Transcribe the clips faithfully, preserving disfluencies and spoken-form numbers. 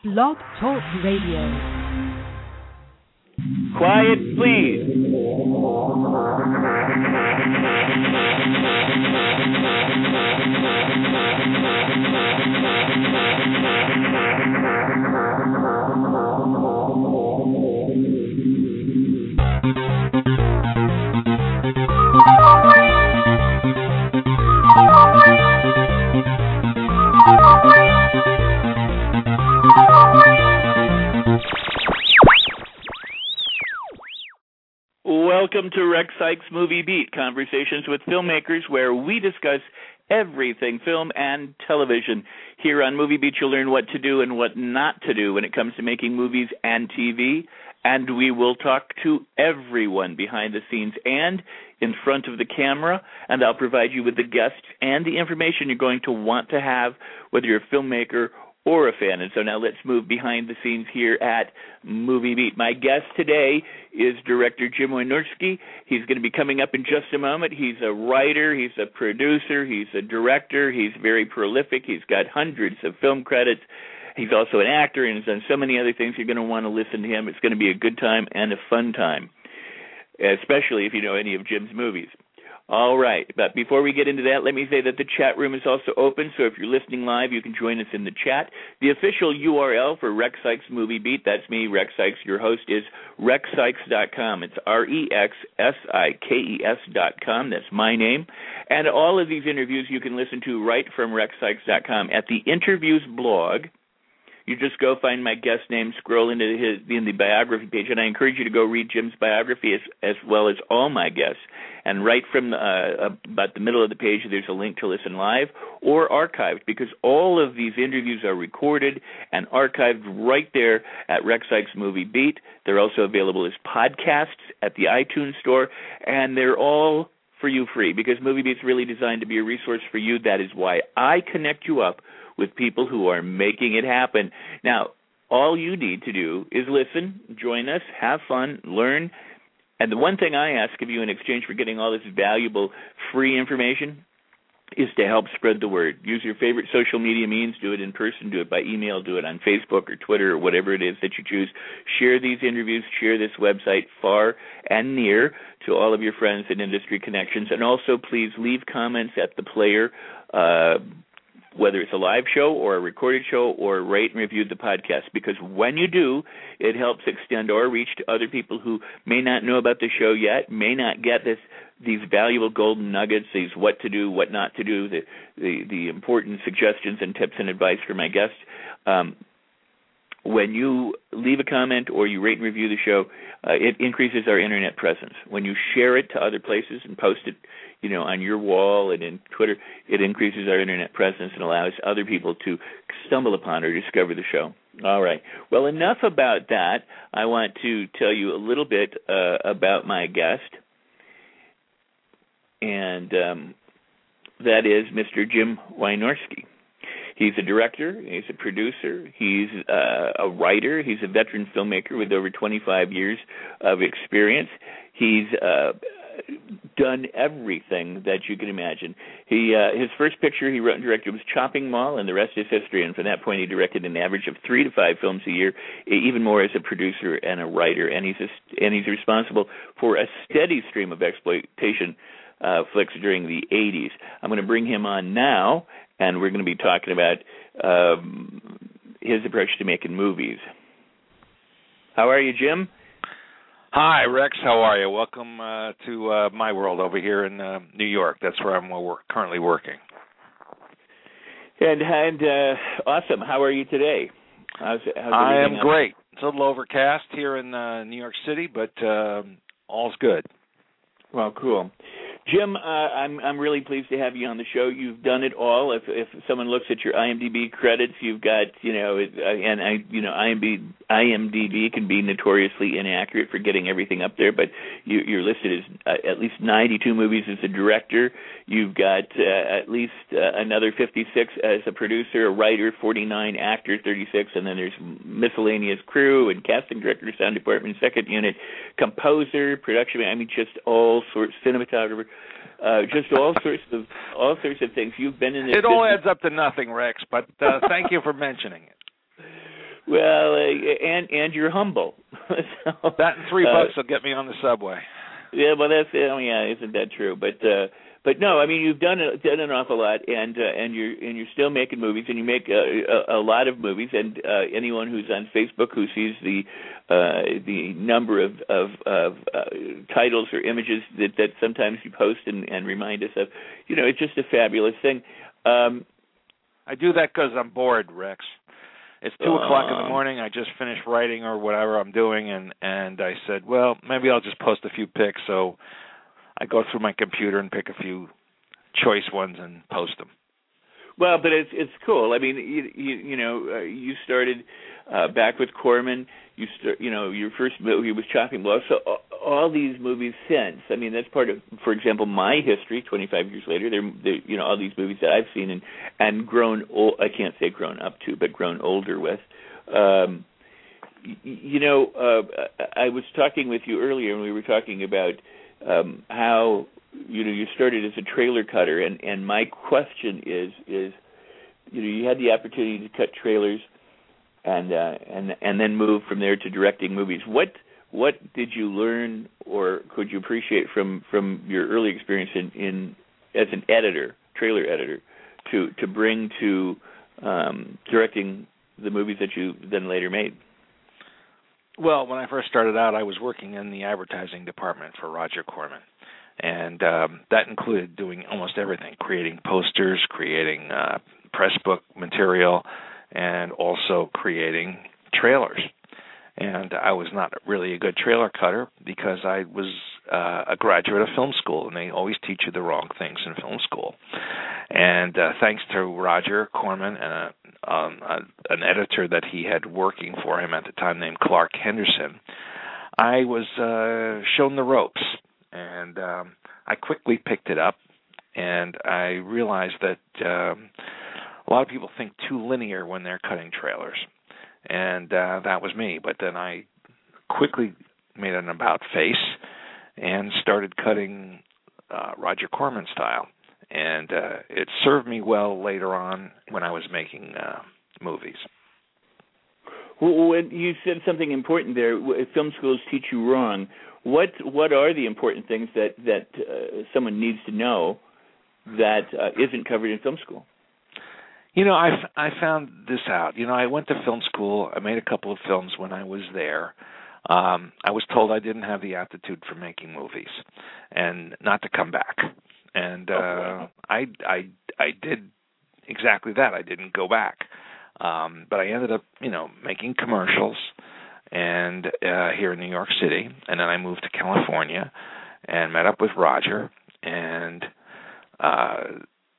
Blog Talk Radio. Quiet, please. Welcome to Rex Sikes Movie Beat, conversations with filmmakers where we discuss everything film and television. Here on Movie Beat, you'll learn what to do and what not to do when it comes to making movies and T V, and we will talk to everyone behind the scenes and in front of the camera, and I'll provide you with the guests and the information you're going to want to have, whether you're a filmmaker or a fan. And so now let's move behind the scenes here at Movie Beat. My guest today is director Jim Wynorski. He's going to be coming up in just a moment. He's a writer, he's a producer, he's a director, he's very prolific, he's got hundreds of film credits. He's also an actor and has done so many other things. You're going to want to listen to him. It's going to be a good time and a fun time, especially if you know any of Jim's movies. All right, but before we get into that, let me say that the chat room is also open, so if you're listening live, you can join us in the chat. The official U R L for Rex Sikes Movie Beat, that's me, Rex Sikes, your host, is rex sikes dot com. It's R E X S I K E S dot com. That's my name. And all of these interviews you can listen to right from rex sikes dot com. At the interviews blog, you just go find my guest name, scroll into his in the biography page, and I encourage you to go read Jim's biography as, as well as all my guests. And right from the, uh, about the middle of the page, there's a link to listen live or archived, because all of these interviews are recorded and archived right there at Rex Sikes Movie Beat. They're also available as podcasts at the iTunes Store, and they're all for you free, because Movie Beat's really designed to be a resource for you. That is why I connect you up with people who are making it happen. Now, all you need to do is listen, join us, have fun, learn. And the one thing I ask of you in exchange for getting all this valuable free information is to help spread the word. Use your favorite social media means. Do it in person, do it by email, do it on Facebook or Twitter or whatever it is that you choose. Share these interviews, share this website far and near to all of your friends and industry connections. And also, please leave comments at the player, uh, whether it's a live show or a recorded show, or rate and review the podcast, because when you do, it helps extend our reach to other people who may not know about the show yet, may not get this these valuable golden nuggets, these what to do, what not to do, the the, the important suggestions and tips and advice for my guests. Um, when you leave a comment or you rate and review the show, uh, it increases our internet presence. When you share it to other places and post it, you know, on your wall and in Twitter, it increases our internet presence and allows other people to stumble upon or discover the show. All right. Well, enough about that. I want to tell you a little bit uh, about my guest, and um, that is Mister Jim Wynorski. He's a director, he's a producer, he's uh, a writer, he's a veteran filmmaker with over twenty-five years of experience. He's uh, done everything that you can imagine. He uh, his first picture he wrote and directed was Chopping Mall, and the rest is history. And from that point, he directed an average of three to five films a year, even more as a producer and a writer. And he's a, and he's responsible for a steady stream of exploitation uh, flicks during the eighties. I'm going to bring him on now, and we're going to be talking about um, his approach to making movies. How are you, Jim? Hi, Rex. How are you? Welcome uh, to uh, my world over here in uh, New York. That's where I'm work, currently working. And, and uh, awesome. How are you today? How's, how's I am else? great. It's a little overcast here in uh, New York City, but uh, all's good. Well, cool. Jim, uh, I'm I'm really pleased to have you on the show. You've done it all. If if someone looks at your IMDb credits, you've got you know, it, uh, and I you know IMDb IMDb can be notoriously inaccurate for getting everything up there, but you, you're listed as uh, at least ninety-two movies as a director. You've got uh, at least uh, another fifty-six as a producer, a writer, forty-nine actor, thirty-six, and then there's miscellaneous crew and casting director, sound department, second unit, composer, production. I mean, just all sorts, cinematographer. Uh, just all sorts of all sorts of things. You've been in this. It all business. adds up to nothing, Rex. But uh, thank you for mentioning it. Well, uh, and and you're humble. so, that and three uh, bucks will get me on the subway. Yeah, well, that's oh yeah, isn't that true? But uh, but no, I mean you've done a, done an awful lot, and uh, and you're and you're still making movies, and you make a, a, a lot of movies. And uh, anyone who's on Facebook who sees the uh, the number of of, of uh, titles or images that, that sometimes you post and, and remind us of, you know, it's just a fabulous thing. Um, I do that because I'm bored, Rex. It's two um, o'clock in the morning. I just finished writing or whatever I'm doing, and, and I said, well, maybe I'll just post a few pics. So I go through my computer and pick a few choice ones and post them. Well, but it's it's cool. I mean, you you, you know, uh, you started uh, back with Corman. You start, you know, your first movie was Chopping Block. So all, all these movies since. I mean, that's part of, for example, my history. twenty-five years later, they're, they're you know all these movies that I've seen and and grown old. I can't say grown up to, but grown older with. Um, y- you know, uh, I was talking with you earlier, and we were talking about um, how. You know, you started as a trailer cutter, and, and my question is, is, you know, you had the opportunity to cut trailers, and uh, and and then move from there to directing movies. What what did you learn, or could you appreciate from, from your early experience in, in as an editor, trailer editor, to to bring to um, directing the movies that you then later made? Well, when I first started out, I was working in the advertising department for Roger Corman. And um, that included doing almost everything, creating posters, creating uh, press book material, and also creating trailers. And I was not really a good trailer cutter because I was uh, a graduate of film school, and they always teach you the wrong things in film school. And uh, thanks to Roger Corman and a, um, a, an editor that he had working for him at the time named Clark Henderson, I was uh, shown the ropes. And um, I quickly picked it up, and I realized that um, a lot of people think too linear when they're cutting trailers, and uh, that was me. But then I quickly made an about face and started cutting uh, Roger Corman style, and uh, it served me well later on when I was making uh, movies. Well, when you said something important there, film schools teach you wrong. What what are the important things that that uh, someone needs to know that uh, isn't covered in film school? You know, I, I found this out. You know, I went to film school. I made a couple of films when I was there. Um, I was told I didn't have the aptitude for making movies and not to come back. And uh, okay. I, I, I did exactly that. I didn't go back. Um, but I ended up, you know, making commercials and uh, here in New York City, and then I moved to California and met up with Roger, and uh,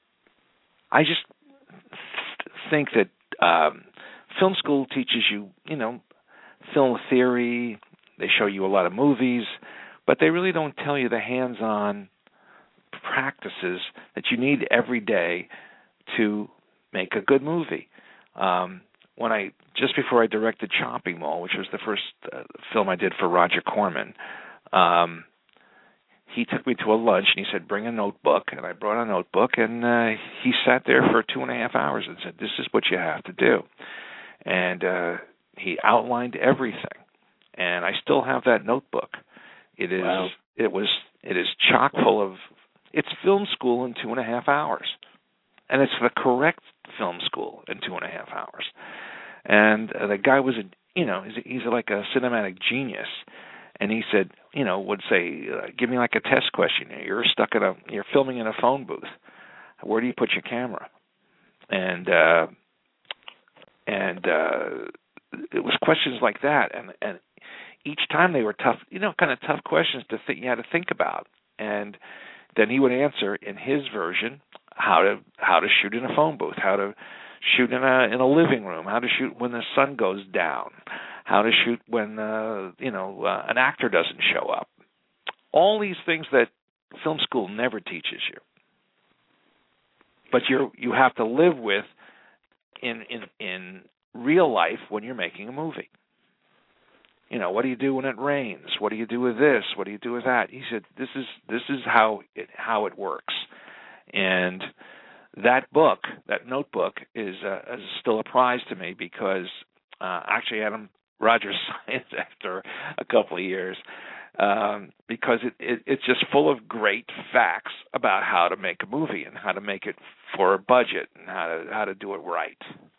I just th- think that um, film school teaches you, you know, film theory. They show you a lot of movies, but they really don't tell you the hands-on practices that you need every day to make a good movie. Um, when I just before I directed Chopping Mall, which was the first uh, film I did for Roger Corman, um, he took me to a lunch and he said, "Bring a notebook," and I brought a notebook, and uh, he sat there for two and a half hours and said, "This is what you have to do," and uh, he outlined everything, and I still have that notebook. It is wow. it was it is chock full of it's film school in two and a half hours, and it's the correct film school in two and a half hours. And uh, the guy was, a, you know, he's, he's like a cinematic genius. And he said, you know, would say, uh, give me like a test question. You're stuck in a, you're filming in a phone booth. Where do you put your camera? And uh, and uh, it was questions like that. And and each time they were tough, you know, kind of tough questions to think you had to think about. And then he would answer in his version how to how to shoot in a phone booth, how to shoot in a in a living room, how to shoot when the sun goes down, how to shoot when uh, you know uh, an actor doesn't show up. All these things that film school never teaches you, but you you have to live with in in in real life when you're making a movie. You know, what do you do when it rains? What do you do with this? What do you do with that? He said, "This is this is how it how it works." And that book, that notebook, is, uh, is still a prize to me because uh, actually Adam Rogers Science after a couple of years, um, because it, it, it's just full of great facts about how to make a movie and how to make it for a budget and how to how to do it right.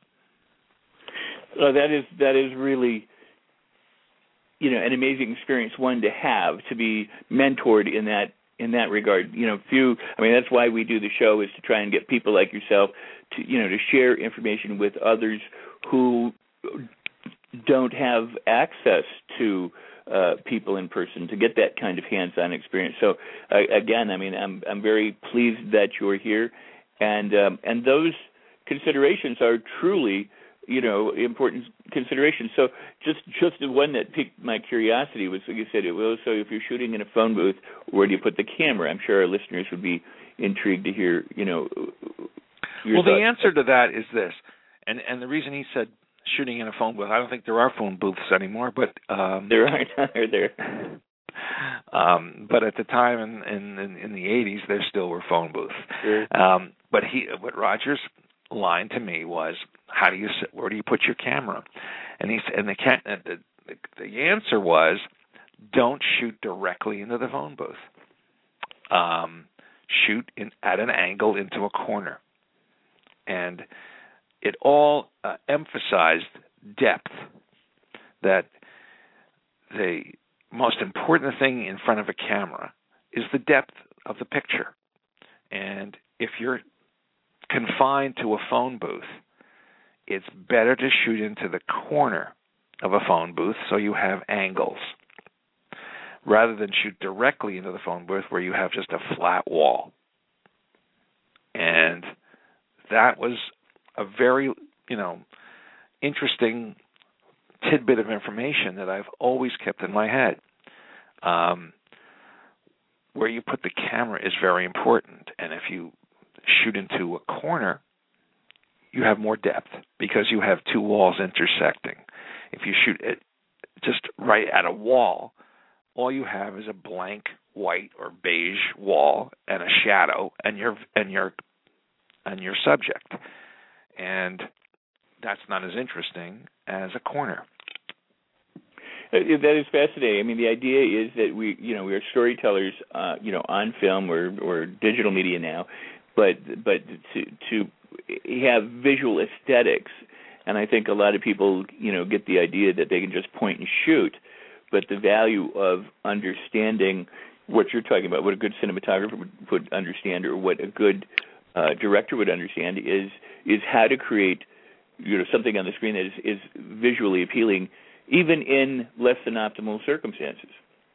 Uh, that is that is really, you know, an amazing experience, one to have, to be mentored in that in that regard. You know, few. I mean, that's why we do the show, is to try and get people like yourself to, you know, to share information with others who don't have access to uh, people in person, to get that kind of hands-on experience. So, uh, again, I mean, I'm I'm very pleased that you're here, and um, and those considerations are truly, you know, important considerations. So just just the one that piqued my curiosity was, like you said, it was, so if you're shooting in a phone booth, where do you put the camera? I'm sure our listeners would be intrigued to hear, you know, your Well, thoughts. the answer to that is this, and and the reason he said shooting in a phone booth, I don't think there are phone booths anymore, but um, there aren't, are there? Um, but at the time in, in, in, in the eighties, there still were phone booths. Sure. Um, but he, what Roger's line to me was, "How do you, where do you put your camera?" And he and the the, the, the answer was, "Don't shoot directly into the phone booth. Um, shoot in, at an angle into a corner." And it all uh, emphasized depth. That the most important thing in front of a camera is the depth of the picture. And if you're confined to a phone booth, it's better to shoot into the corner of a phone booth so you have angles, rather than shoot directly into the phone booth where you have just a flat wall. And that was a very, you know, interesting tidbit of information that I've always kept in my head. Um, where you put the camera is very important, and if you shoot into a corner, you have more depth because you have two walls intersecting. If you shoot it just right at a wall, all you have is a blank white or beige wall and a shadow and your and your and your subject, and that's not as interesting as a corner. That is fascinating. I mean, the idea is that we, you know, we are storytellers, uh, you know, on film or, or digital media now, but but to to have visual aesthetics, and I think a lot of people, you know, get the idea that they can just point and shoot, but the value of understanding what you're talking about, what a good cinematographer would, would understand, or what a good uh, director would understand, is is how to create, you know, something on the screen that is, is visually appealing, even in less than optimal circumstances.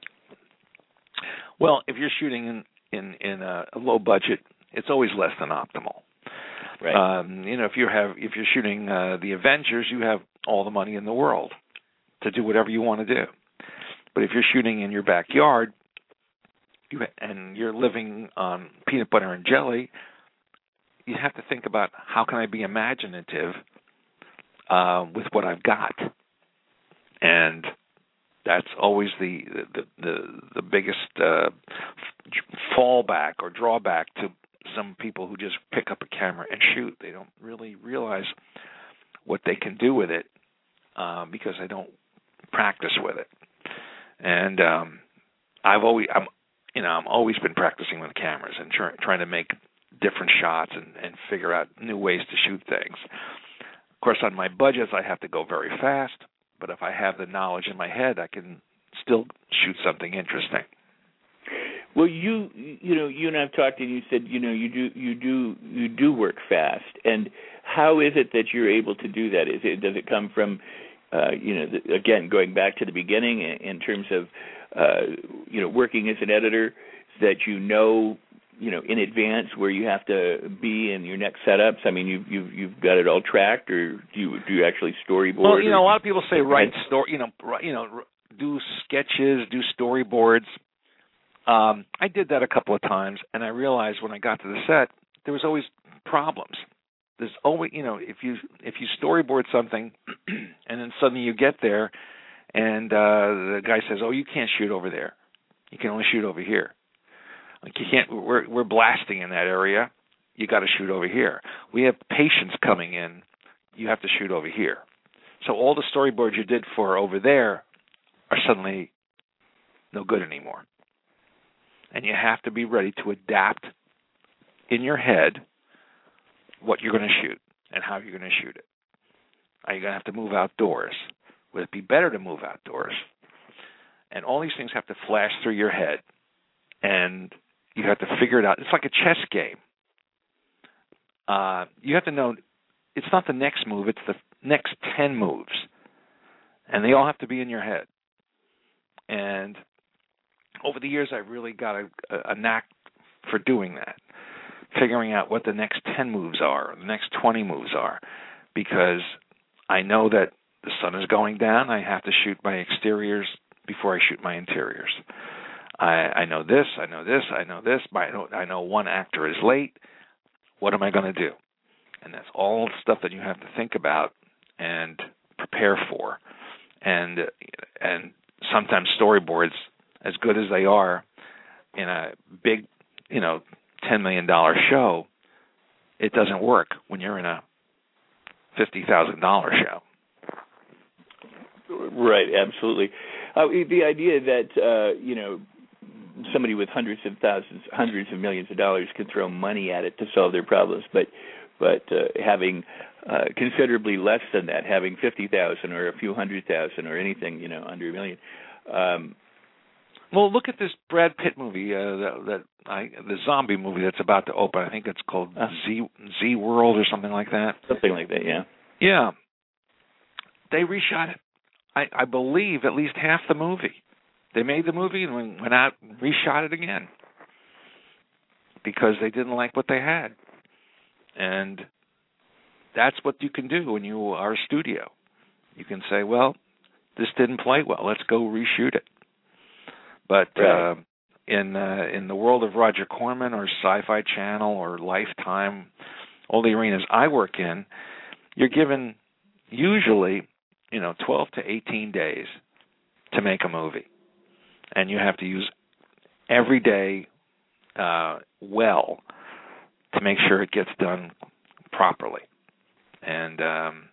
Well, if you're shooting in in, in a, a low budget, it's always less than optimal. Right. Um, you know, if you have if you're shooting uh, the Avengers, you have all the money in the world to do whatever you want to do. But if you're shooting in your backyard, you and you're living on peanut butter and jelly, you have to think about, how can I be imaginative uh, with what I've got? And that's always the the the, the biggest uh, fallback or drawback to some people who just pick up a camera and shoot. They don't really realize what they can do with it uh, because they don't practice with it. And um, I've always I'm you know I'm always been practicing with cameras and try, trying to make different shots and, and figure out new ways to shoot things. Of course, on my budgets, I have to go very fast. But if I have the knowledge in my head, I can still shoot something interesting. Well, you you know you and I've talked, and you said you know you do you do you do work fast. And how is it that you're able to do that? Is it does it come from uh, you know the, again going back to the beginning in, in terms of uh, you know working as an editor, that you know you know in advance where you have to be in your next setups? I mean, you've you've you've got it all tracked, or do you do you actually storyboard? Well, you know, a lot of people say write ahead? story, you know, write, you know, do sketches, do storyboards. Um, I did that a couple of times, and I realized when I got to the set, there was always problems. There's always, you know, if you if you storyboard something, and then suddenly you get there, and uh, the guy says, "Oh, you can't shoot over there. You can only shoot over here. Like you can't. We're we're blasting in that area. You got to shoot over here. We have patients coming in. You have to shoot over here." So all the storyboards you did for over there are suddenly no good anymore. And you have to be ready to adapt in your head what you're going to shoot and how you're going to shoot it. Are you going to have to move outdoors? Would it be better to move outdoors? And all these things have to flash through your head, and you have to figure it out. It's like a chess game. Uh, you have to know it's not the next move, it's the next ten moves. And they all have to be in your head. And over the years, I've really got a, a knack for doing that, figuring out what the next ten moves are, or the next twenty moves are, because I know that the sun is going down. I have to shoot my exteriors before I shoot my interiors. I, I know this, I know this, I know this. I know, I know one actor is late. What am I going to do? And that's all stuff that you have to think about and prepare for. And and sometimes storyboards, as good as they are in a big, you know, ten million dollars show, it doesn't work when you're in a fifty thousand dollars show. Right, absolutely. Uh, the idea that, uh, you know, somebody with hundreds of thousands, hundreds of millions of dollars can throw money at it to solve their problems, but but uh, having uh, considerably less than that, having fifty thousand or a few hundred thousand or anything, you know, under a million. Um, well, look at this Brad Pitt movie, uh, that, that I, the zombie movie that's about to open. I think it's called uh, Z Z World or something like that. Something like that, yeah. Yeah, they reshot it. I, I believe at least half the movie. They made the movie and went out and reshot it again because they didn't like what they had. And that's what you can do when you are a studio. You can say, well, this didn't play well. Let's go reshoot it. But right. uh, in uh, in the world of Roger Corman or Sci-Fi Channel or Lifetime, all the arenas I work in, you're given usually, you know, twelve to eighteen days to make a movie. And you have to use every day uh, well to make sure it gets done properly. And um,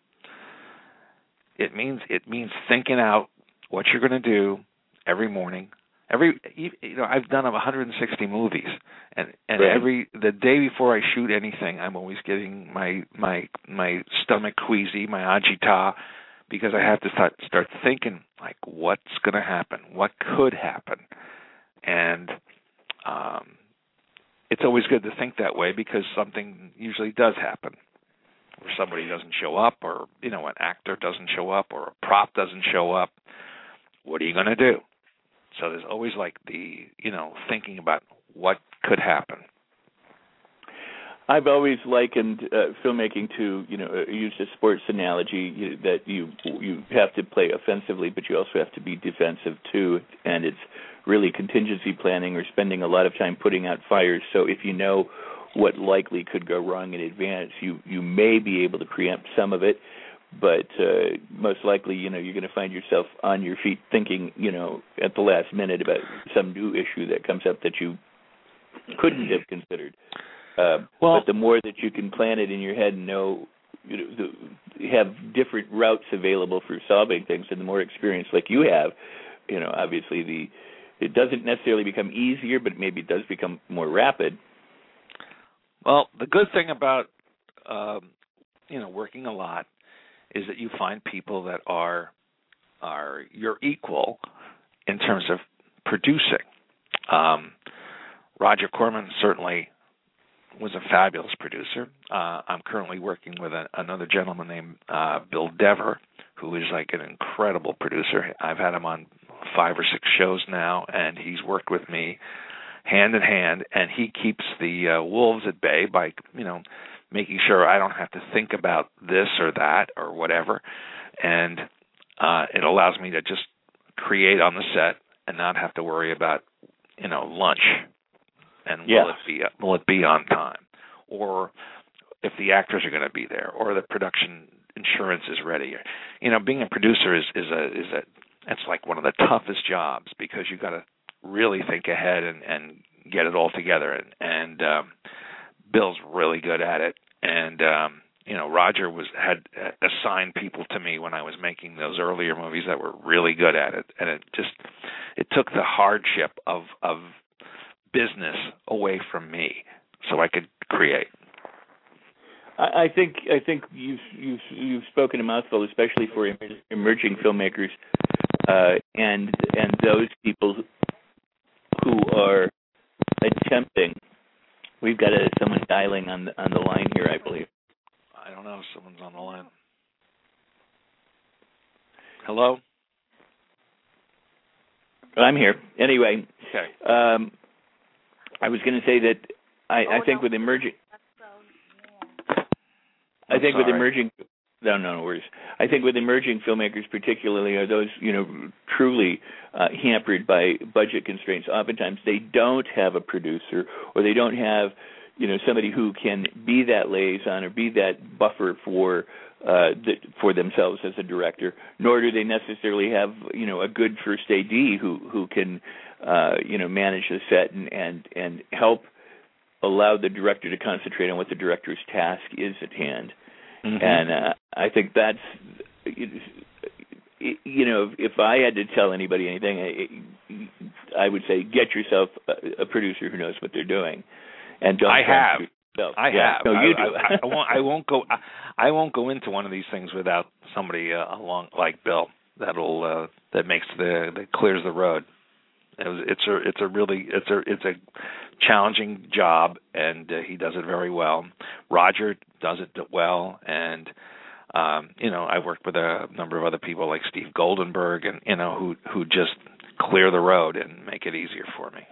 it means it means thinking out what you're going to do every morning. Every you know, I've done one hundred sixty movies, and and right. every the day before I shoot anything, I'm always getting my my my stomach queasy, my agita, because I have to start start thinking, like, what's going to happen? What could happen? And um, it's always good to think that way because something usually does happen. Or somebody doesn't show up, or, you know, an actor doesn't show up, or a prop doesn't show up. What are you going to do? So there's always, like, the, you know, thinking about what could happen. I've always likened uh, filmmaking to, you know, use a sports analogy you, that you you have to play offensively, but you also have to be defensive too. And it's really contingency planning or spending a lot of time putting out fires. So if you know what likely could go wrong in advance, you you may be able to preempt some of it. But uh, most likely, you know, you're going to find yourself on your feet thinking, you know, at the last minute about some new issue that comes up that you couldn't have considered. Uh, well, but the more that you can plan it in your head and know, you know, the, have different routes available for solving things, and the more experience like you have, you know, obviously the it doesn't necessarily become easier, but maybe it does become more rapid. Well, the good thing about um, you know, working a lot is that you find people that are are your equal in terms of producing. Um, Roger Corman certainly was a fabulous producer. Uh, I'm currently working with a, another gentleman named uh, Bill Dever, who is like an incredible producer. I've had him on five or six shows now, and he's worked with me hand in hand, and he keeps the uh, wolves at bay by, you know, making sure I don't have to think about this or that or whatever. And uh, it allows me to just create on the set and not have to worry about, you know, lunch. And yeah. will it be will it be on time, or if the actors are going to be there, or the production insurance is ready? You know, being a producer is is a is a it's like one of the toughest jobs because you got to really think ahead and, and get it all together. And and um, Bill's really good at it, and um, you know, Roger was had assigned people to me when I was making those earlier movies that were really good at it, and it just it took the hardship of of business away from me, so I could create. I, I think I think you've you've you've spoken a mouthful, especially for emerging filmmakers, uh, and and those people who are attempting. We've got a, someone dialing on the on the line here, I believe. I don't know if someone's on the line. Hello? I'm here. Anyway, okay. Um, I was going to say that I, oh, I think no. with emerging, yeah. I think sorry. with emerging, no, no worries. I think with emerging filmmakers, particularly, are those you know truly uh, hampered by budget constraints. Oftentimes, they don't have a producer, or they don't have you know somebody who can be that liaison or be that buffer for uh, the, for themselves as a director. Nor do they necessarily have you know a good first A D who who can uh, you know manage the set and and and help allow the director to concentrate on what the director's task is at hand. Mm-hmm. And uh, I think that's, you know, if I had to tell anybody anything, I, I would say get yourself a, a producer who knows what they're doing. And don't I have. yourself. I yeah. have. No, you I, do. I, I, won't. I won't go. I, I won't go into one of these things without somebody uh, along like Bill that'll uh, that makes the that clears the road. It's a it's a really it's a it's a challenging job, and uh, he does it very well. Roger does it well, and um, you know I've worked with a number of other people like Steve Goldenberg, and you know who who just clear the road and make it easier for me.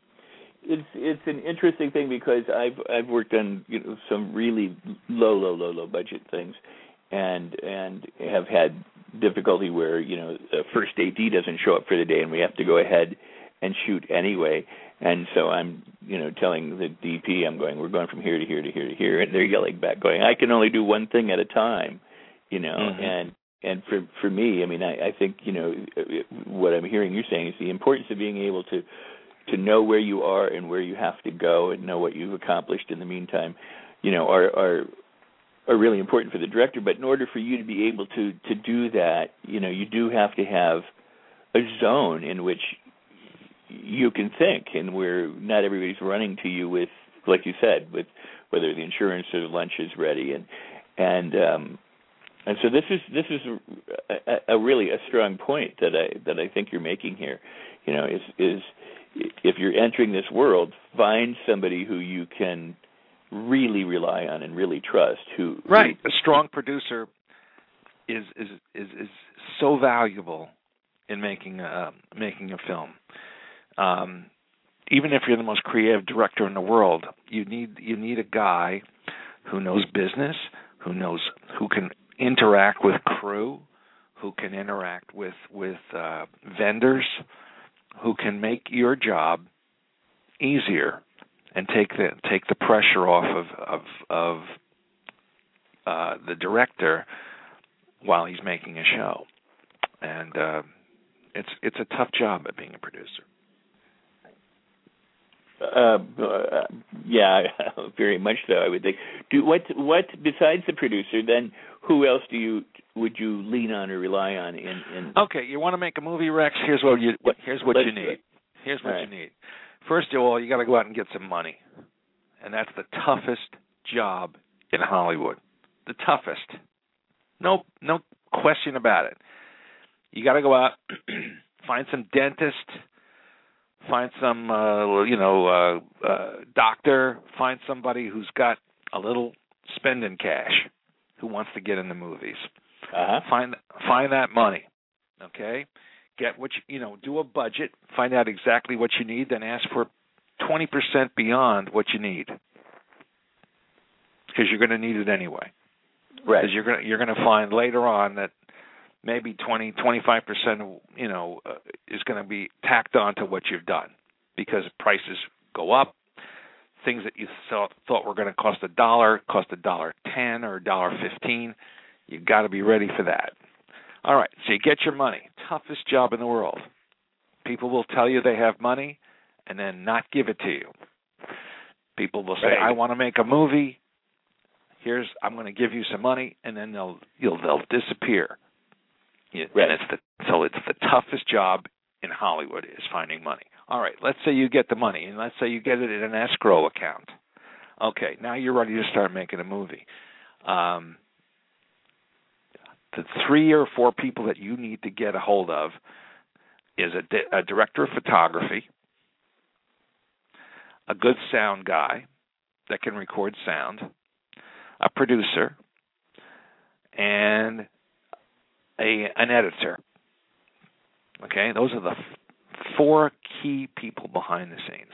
It's it's an interesting thing because I've I've worked on you know some really low low low low budget things, and and have had difficulty where you know the first A D doesn't show up for the day and we have to go ahead and shoot anyway. And so I'm you know telling the D P I'm going we're going from here to here to here to here, and they're yelling back going I can only do one thing at a time, you know. Mm-hmm. and and for for me I mean I, I think you know what I'm hearing you saying is the importance of being able to to know where you are and where you have to go and know what you've accomplished in the meantime, you know, are are are really important for the director. But in order for you to be able to, to do that, you know, you do have to have a zone in which you can think and where not everybody's running to you with, like you said, with whether the insurance or the lunch is ready. And and um, and so this is this is a, a really a strong point that I that I think you're making here. You know, is is if you're entering this world, find somebody who you can really rely on and really trust. Who right, who, a strong producer is is is is so valuable in making a making a film. Um, even if you're the most creative director in the world, you need you need a guy who knows business, who knows who can interact with crew, who can interact with with uh, vendors, who can make your job easier and take the take the pressure off of of, of uh, the director while he's making a show. And uh, it's it's a tough job at being a producer. Uh, uh, yeah, very much so. I would think. Do what? What besides the producer? Then, who else do you would you lean on or rely on? In, in okay, you want to make a movie, Rex? Here's what you here's what you need. Here's what right. you need. First of all, you got to go out and get some money, and that's the toughest job in Hollywood. The toughest. No, no question about it. You got to go out, find some dentist. Find some, uh, you know, uh, uh, doctor. Find somebody who's got a little spending cash, who wants to get in the movies. Uh-huh. Find find that money, okay? Get what you, you know. Do a budget. Find out exactly what you need. Then ask for twenty percent beyond what you need, because you're going to need it anyway. Right. Because you're going you're going to find later on that maybe twenty, twenty-five percent, you know, uh, is going to be tacked on to what you've done, because prices go up. Things that you thought, thought were going to cost a dollar cost a dollar ten or a dollar fifteen. You've got to be ready for that. All right, so you get your money. Toughest job in the world. People will tell you they have money and then not give it to you. People will say, right. I want to make a movie. Here's I'm going to give you some money, and then they'll you'll they'll disappear. Yeah, right. And it's the so it's the toughest job in Hollywood is finding money. All right, let's say you get the money, and let's say you get it in an escrow account. Okay, now you're ready to start making a movie. Um, the three or four people that you need to get a hold of is a, di- a director of photography, a good sound guy that can record sound, a producer, and a an editor. Okay, those are the f- four key people behind the scenes.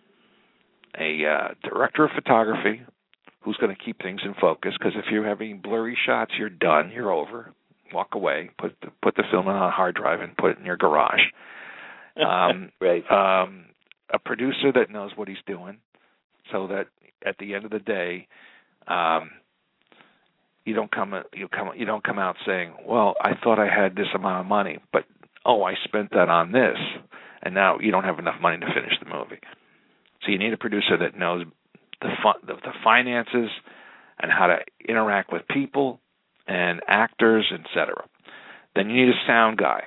A uh, director of photography who's going to keep things in focus, because if you're having blurry shots, you're done, you're over. Walk away, put the, put the film on a hard drive and put it in your garage. Um, right. Um, a producer that knows what he's doing, so that at the end of the day, um, you don't come you come you don't come out saying, "Well, I thought I had this amount of money, but oh, I spent that on this, and now you don't have enough money to finish the movie." So you need a producer that knows the fu- the, the finances and how to interact with people and actors, et cetera. Then you need a sound guy.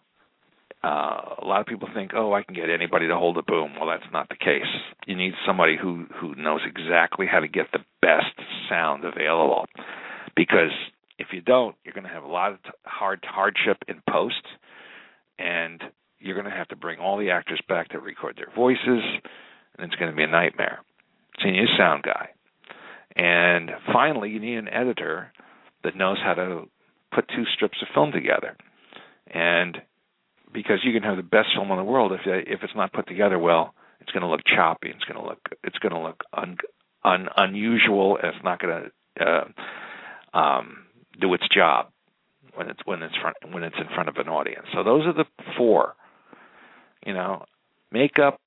Uh, a lot of people think, oh, I can get anybody to hold a boom. Well, that's not the case. You need somebody who, who knows exactly how to get the best sound available. Because if you don't, you're going to have a lot of t- hard hardship in post, and you're going to have to bring all the actors back to record their voices, and it's going to be a nightmare. So you need a sound guy. And finally, you need an editor that knows how to put two strips of film together. And because you can have the best film in the world, if if it's not put together well, it's going to look choppy. It's going to look it's going to look un, un, unusual, and it's not going to uh, um, do its job when it's when it's front when it's in front of an audience. So those are the four. You know, makeup.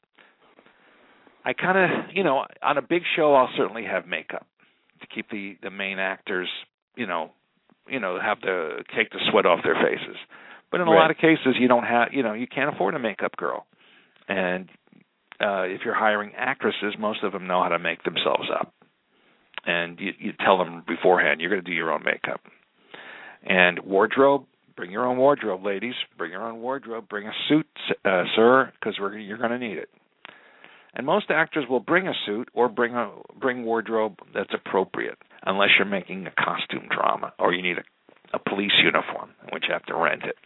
I kind of you know on a big show I'll certainly have makeup to keep the, the main actors you know you know have to take the sweat off their faces. But in a right. lot of cases, you don't have, you know, you can't afford a makeup girl. And uh, if you're hiring actresses, most of them know how to make themselves up. And you, you tell them beforehand, you're going to do your own makeup. And wardrobe, bring your own wardrobe, ladies. Bring your own wardrobe. Bring a suit, uh, sir, because we're you're going to need it. And most actors will bring a suit or bring a bring wardrobe that's appropriate, unless you're making a costume drama or you need a, a police uniform, in which you have to rent it.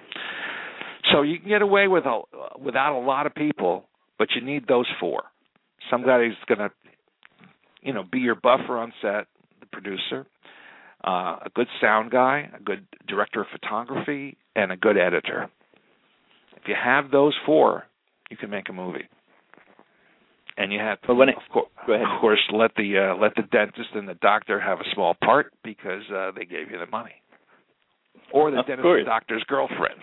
So you can get away with a, without a lot of people, but you need those four. Somebody's going to, you know, be your buffer on set, the producer, uh, a good sound guy, a good director of photography, and a good editor. If you have those four, you can make a movie. And you have to, but when it, of, course, go ahead. of course, let the uh, let the dentist and the doctor have a small part because uh, they gave you the money, or the of dentist course. and doctor's girlfriend.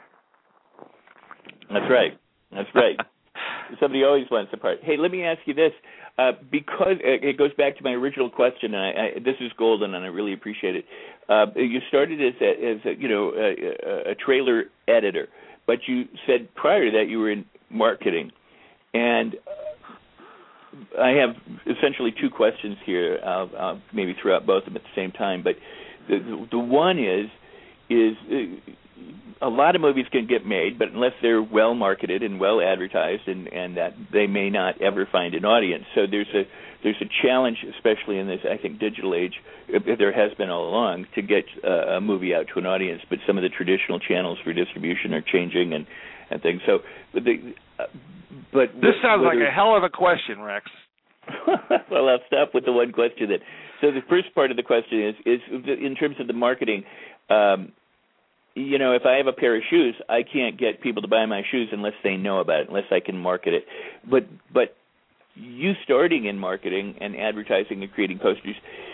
That's right. That's right. Somebody always wants a part. Hey, let me ask you this, uh, because it goes back to my original question, and I, I, this is golden, and I really appreciate it. Uh, you started as a, as a, you know a, a trailer editor, but you said prior to that you were in marketing, and I have essentially two questions here. I'll, I'll maybe throw out both of them at the same time, but the, the one is is. Uh, a lot of movies can get made, but unless they're well marketed and well advertised, and, and that they may not ever find an audience. So there's a there's a challenge, especially in this, I think, digital age. There has been all along to get uh, a movie out to an audience, but some of the traditional channels for distribution are changing and, and things. So, but, the, uh, but this sounds whether, like a hell of a question, Rex. Well, I'll stop with the one question then. So the first part of the question is is in terms of the marketing. Um, You know, if I have a pair of shoes, I can't get people to buy my shoes unless they know about it, unless I can market it. But but you starting in marketing and advertising and creating posters,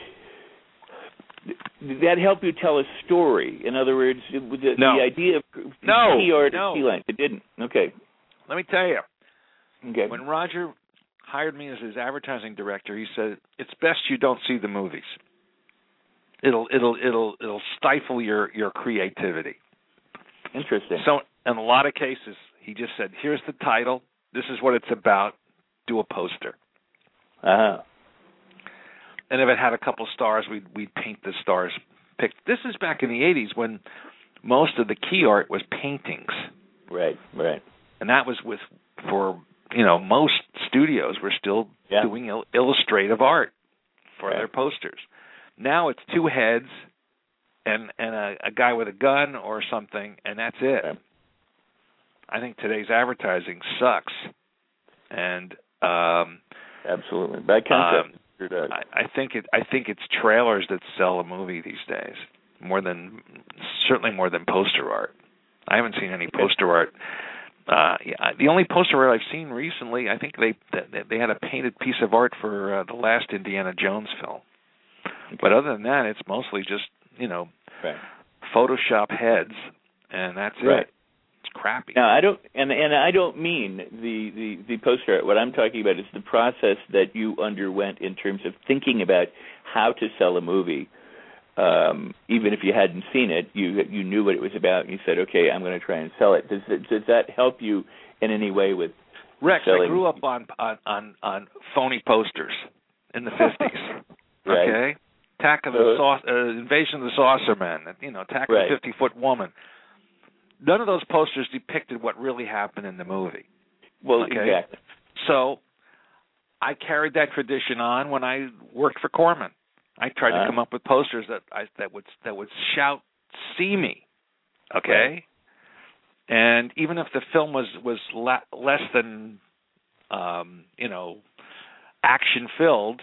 did that help you tell a story? In other words, the, no. the idea of no, key art no. or key lines, it didn't. Okay. Let me tell you. Okay. When Roger hired me as his advertising director, he said, "It's best you don't see the movies. It'll it'll it'll it'll stifle your, your creativity." Interesting. So in a lot of cases, he just said, "Here's the title. This is what it's about. Do a poster." Uh-huh. and if it had a couple stars, we'd we'd paint the stars. Picked. This is back in the eighties when most of the key art was paintings. Right, right. And that was with for you know most studios were still yeah. doing il- illustrative art for right. their posters. Now it's two heads and and a, a guy with a gun or something, and that's it. Right. I think today's advertising sucks, and um, absolutely bad concept. Um, I, I think it. I think it's trailers that sell a movie these days more than certainly more than poster art. I haven't seen any poster art. Uh, yeah, the only poster art I've seen recently, I think they they had a painted piece of art for uh, the last Indiana Jones film. Okay. But other than that, it's mostly just you know right. Photoshop heads, and that's right. it. It's crappy. Now I don't, and and I don't mean the, the, the poster art. What I'm talking about is the process that you underwent in terms of thinking about how to sell a movie. Um, even if you hadn't seen it, you you knew what it was about, and you said, "Okay, I'm going to try and sell it." Does does that help you in any way with Rex? selling? I grew up on on on, on phony posters in the fifties. Right. Okay, Attack of the uh, Saucer, uh, Invasion of the Saucer Men. You know, Attack right. of the Fifty Foot Woman. None of those posters depicted what really happened in the movie. Well, okay? exactly. So I carried that tradition on when I worked for Corman. I tried uh-huh. to come up with posters that I, that would that would shout, "See me," okay. Right. And even if the film was was la- less than, um, you know, action filled,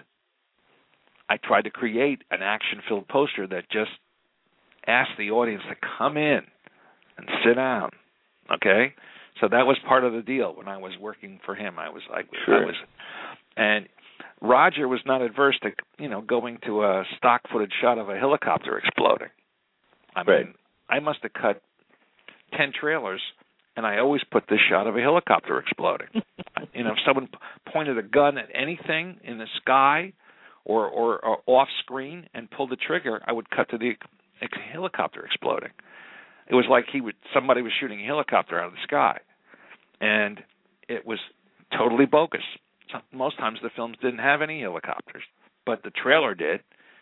I tried to create an action filled poster that just asked the audience to come in and sit down, okay. So that was part of the deal when I was working for him. I was like, sure. I was, and. Roger was not adverse to, you know, going to a stock footage shot of a helicopter exploding. I right. mean, I must have cut ten trailers, and I always put this shot of a helicopter exploding. You know, if someone pointed a gun at anything in the sky or, or, or off screen and pulled the trigger, I would cut to the ex- helicopter exploding. It was like he would somebody was shooting a helicopter out of the sky, and it was totally bogus. Most times the films didn't have any helicopters, but the trailer did.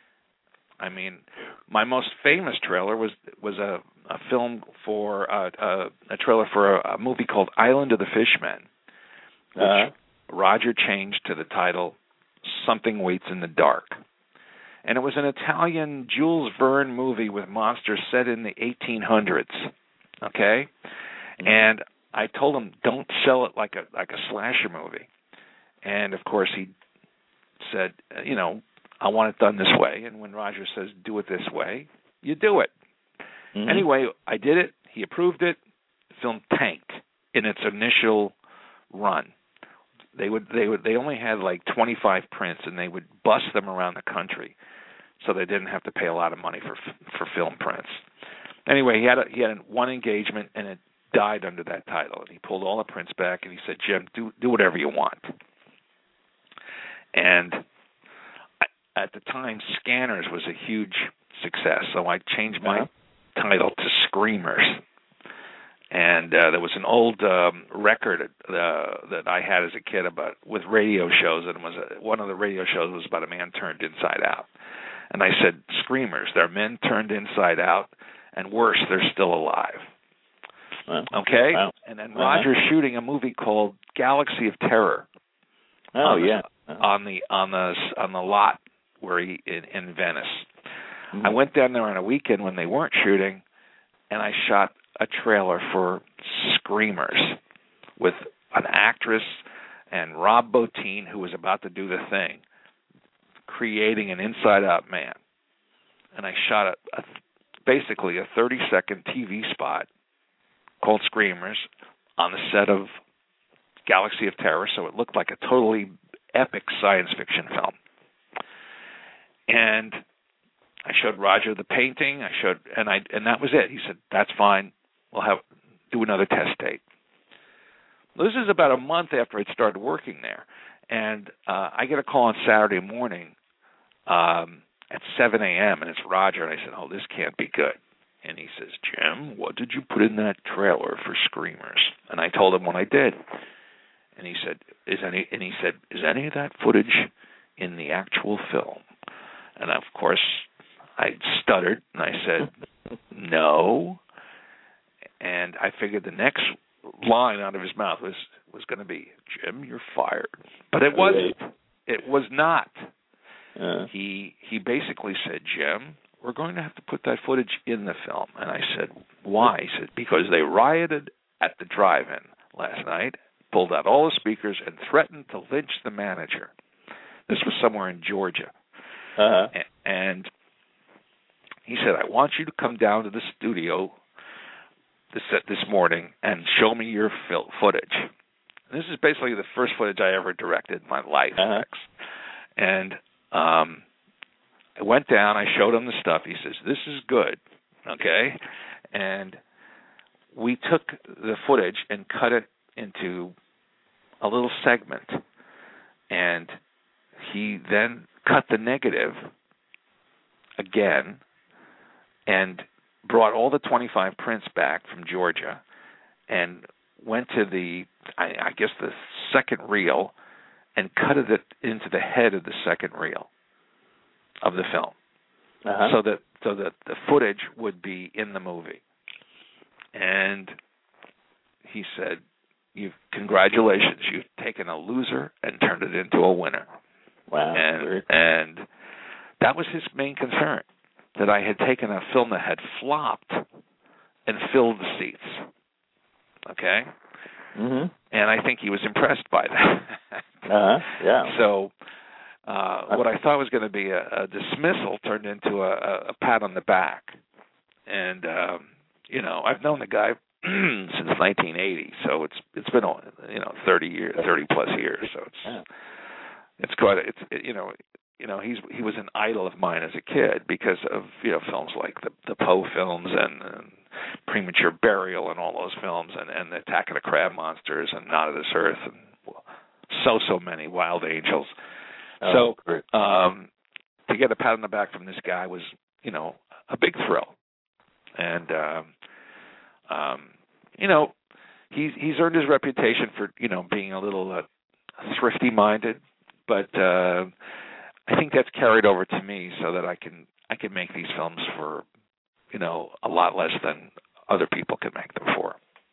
I mean, my most famous trailer was was a, a film for uh, a, a trailer for a, a movie called Island of the Fishmen, which uh-huh. Roger changed to the title Something Waits in the Dark. And it was an Italian Jules Verne movie with monsters set in the eighteen hundreds. Okay, mm-hmm. And I told him, don't sell it like a like a slasher movie. And, of course, he said, you know, I want it done this way. And when Roger says, do it this way, you do it. Mm-hmm. Anyway, I did it. He approved it. The film tanked in its initial run. They would, they would, they only had like twenty-five prints, and they would bust them around the country, so they didn't have to pay a lot of money for for film prints. Anyway, he had a, he had one engagement, and it died under that title. And he pulled all the prints back, and he said, Jim, do do whatever you want. And at the time, Scanners was a huge success, so I changed my uh-huh. title to Screamers. And uh, there was an old um, record uh, that I had as a kid about with radio shows, and it was a, one of the radio shows was about a man turned inside out. And I said, Screamers, they're men turned inside out, and worse, they're still alive. Wow. Okay? Wow. And then uh-huh. Roger's shooting a movie called Galaxy of Terror. Oh, on yeah. The, uh-huh. On the on the on the lot where he in, in Venice. Mm-hmm. I went down there on a weekend when they weren't shooting, and I shot a trailer for Screamers with an actress and Rob Bottin, who was about to do the thing, creating an inside-out man. And I shot a, a basically a thirty-second T V spot called Screamers on the set of Galaxy of Terror, so it looked like a totally epic science fiction film. And I showed Roger the painting. I showed, and I, and that was it. He said, "That's fine. We'll have do another test date." Well, this is about a month after I'd started working there, and uh, I get a call on Saturday morning um, at seven a.m. and it's Roger, and I said, "Oh, this can't be good." And he says, "Jim, what did you put in that trailer for Screamers?" And I told him what I did. And he said, "Is any?" And he said, "Is any of that footage in the actual film?" And of course, I stuttered and I said, no. And I figured the next line out of his mouth was, was going to be, Jim, you're fired. But it wasn't. It was not. Uh. He he basically said, Jim, we're going to have to put that footage in the film. And I said, why? He said, because they rioted at the drive-in last night, pulled out all the speakers, and threatened to lynch the manager. This was somewhere in Georgia. Uh-huh. And he said, I want you to come down to the studio this, this morning and show me your fil- footage. And this is basically the first footage I ever directed in my life. Uh-huh. And um, I went down, I showed him the stuff. He says, this is good, okay? And we took the footage and cut it into a little segment. And he then cut the negative again and brought all the twenty-five prints back from Georgia and went to the, I, I guess, the second reel and cut it into the head of the second reel of the film, uh-huh. so that so that the footage would be in the movie. And he said, "You've congratulations, you've taken a loser and turned it into a winner." Wow! And and that was his main concern, that I had taken a film that had flopped and filled the seats. Okay. Mm-hmm. And I think he was impressed by that. uh-huh. Yeah. So uh, what I thought was going to be a, a dismissal turned into a, a pat on the back. And um, you know, I've known the guy since nineteen eighty, so it's it's been you know thirty years, thirty plus years. So it's yeah. it's quite a, it's it, you know you know he's he was an idol of mine as a kid because of you know films like the the Poe films and, and Premature Burial and all those films and, and the Attack of the Crab Monsters and Not of This Earth and so so many Wild Angels. Oh, so um, to get a pat on the back from this guy was you know a big thrill, and um, um, you know he's he's earned his reputation for you know being a little uh, thrifty minded, but uh, I think that's carried over to me so that I can I can make these films for you know, a lot less than other people can make them for.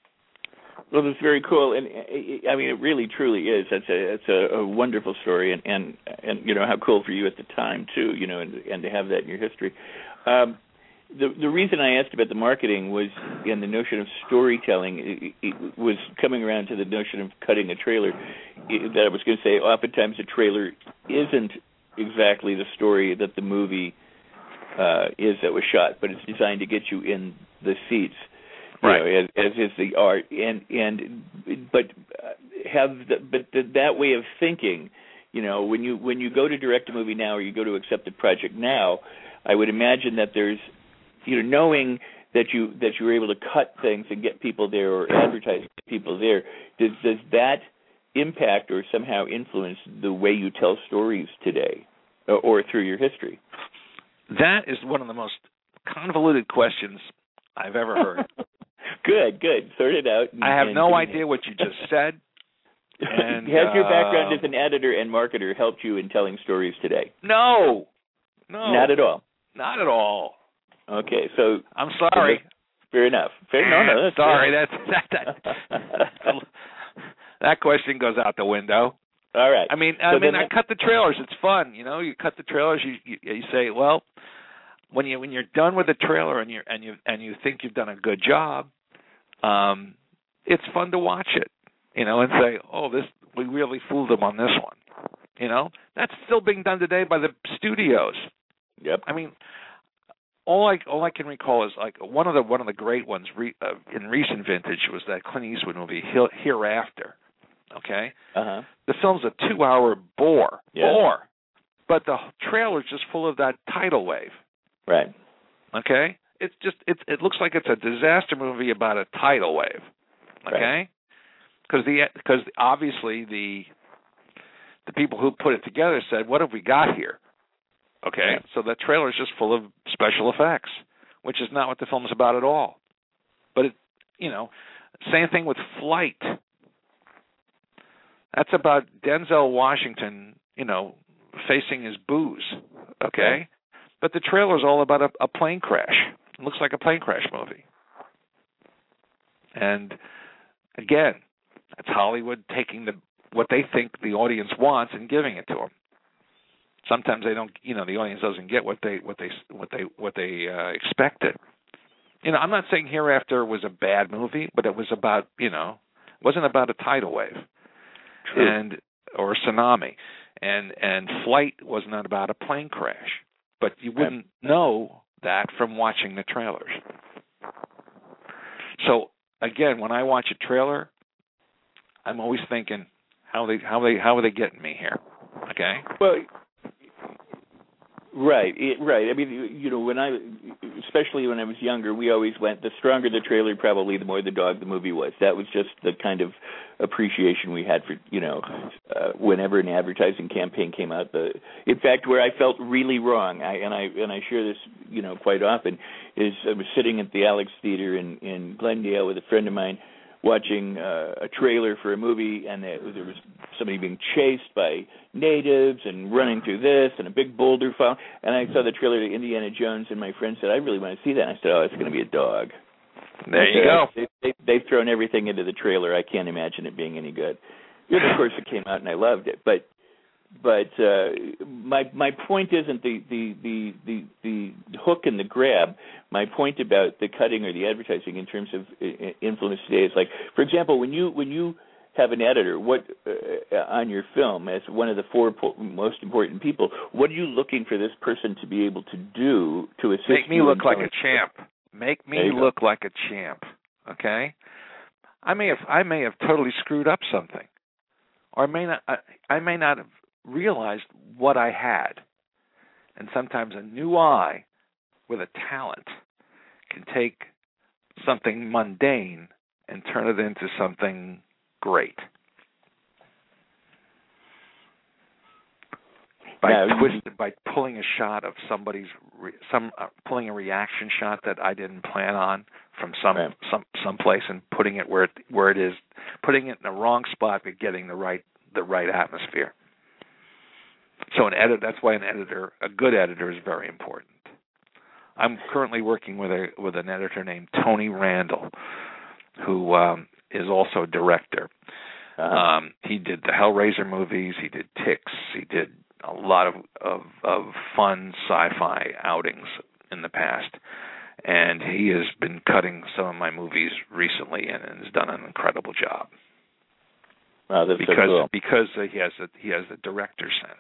Well, that's very cool, and I mean, it really, truly is. That's a, it's a, a wonderful story, and, and and you know how cool for you at the time too, you know, and, and to have that in your history. Um, the the reason I asked about the marketing was, in the notion of storytelling, it, it was coming around to the notion of cutting a trailer. It, that I was going to say, oftentimes a trailer isn't exactly the story that the movie Uh, is that was shot, but it's designed to get you in the seats, you right? Know, as, as is the art, and and but have the, but the, that way of thinking, you know, when you when you go to direct a movie now or you go to accept a project now, I would imagine that there's, you know, knowing that you that you were able to cut things and get people there or advertise people there. Does does that impact or somehow influence the way you tell stories today, or, or through your history? That is one of the most convoluted questions I've ever heard. Good, good. Sort it out. And, I have and, no and, idea what you just said. And, has your background uh, as an editor and marketer helped you in telling stories today? No, no, not at all. Not at all. Okay, so I'm sorry. Fair enough. Fair, no, no, that's sorry. fair. That's that, that. That question goes out the window. All right. I mean, I so mean, I that, cut the trailers. It's fun, you know. You cut the trailers. You, you you say, well, when you when you're done with the trailer and you and you and you think you've done a good job, um, it's fun to watch it, you know, and say, oh, this we really fooled them on this one, you know. That's still being done today by the studios. Yep. I mean, all I all I can recall is like one of the one of the great ones re, uh, in recent vintage was that Clint Eastwood movie Hereafter. Okay, uh-huh. The film's a two-hour bore, yeah. bore, but the trailer's just full of that tidal wave. Right. Okay, it's just it it looks like it's a disaster movie about a tidal wave. Okay, because right. the because obviously the the people who put it together said, "What have we got here?" Okay, yeah. So the trailer's just full of special effects, which is not what the film's about at all. But it, you know, same thing with Flight. That's about Denzel Washington, you know, facing his booze, okay? but the trailer is all about a, a plane crash. It looks like a plane crash movie. And again, it's Hollywood taking the what they think the audience wants and giving it to them. Sometimes they don't, you know, the audience doesn't get what they what they what they what they uh, expected. You know, I'm not saying Hereafter was a bad movie, but it was about, you know, it wasn't about a tidal wave. True. and or a tsunami, and and Flight was not about a plane crash, but you wouldn't know that from watching the trailers. So again, when I watch a trailer, I'm always thinking, how they how they how are they getting me here? Okay. Well, right, it, right. I mean, you know, when I, especially when I was younger, we always went, the stronger the trailer, probably the more the dog the movie was. That was just the kind of appreciation we had for, you know, uh, whenever an advertising campaign came out. The, in fact, where I felt really wrong, I, and I and I share this, you know, quite often, is I was sitting at the Alex Theater in in Glendale with a friend of mine, watching uh, a trailer for a movie, and there, there was somebody being chased by natives and running through this, and a big boulder fall. And I saw the trailer to Indiana Jones, and my friend said, I really want to see that. And I said, oh, it's going to be a dog. There you go. They, they, they've thrown everything into the trailer. I can't imagine it being any good. And of course, it came out, and I loved it. But but uh, my my point isn't the, the, the, the, the hook and the grab. My point about the cutting or the advertising in terms of influence today is like, for example, when you when you have an editor, what uh, on your film as one of the four po- most important people, what are you looking for this person to be able to do to assist Make me you look like telling- a champ. Make me look like a champ. Okay? I may have I may have totally screwed up something, or I may not I, I may not have realized what I had. And sometimes a new eye with a talent can take something mundane and turn it into something great. By now, twisting, by pulling a shot of somebody's, re, some uh, pulling a reaction shot that I didn't plan on from some right. some some place and putting it where it, where it is, putting it in the wrong spot but getting the right the right atmosphere. So an edit. That's why an editor, a good editor, is very important. I'm currently working with a with an editor named Tony Randall, who um, is also a director. Uh-huh. Um, he did the Hellraiser movies. He did Ticks. He did a lot of, of of fun sci-fi outings in the past, and he has been cutting some of my movies recently and has done an incredible job. Wow, that's because so cool. because uh, he has a, he has the director sense.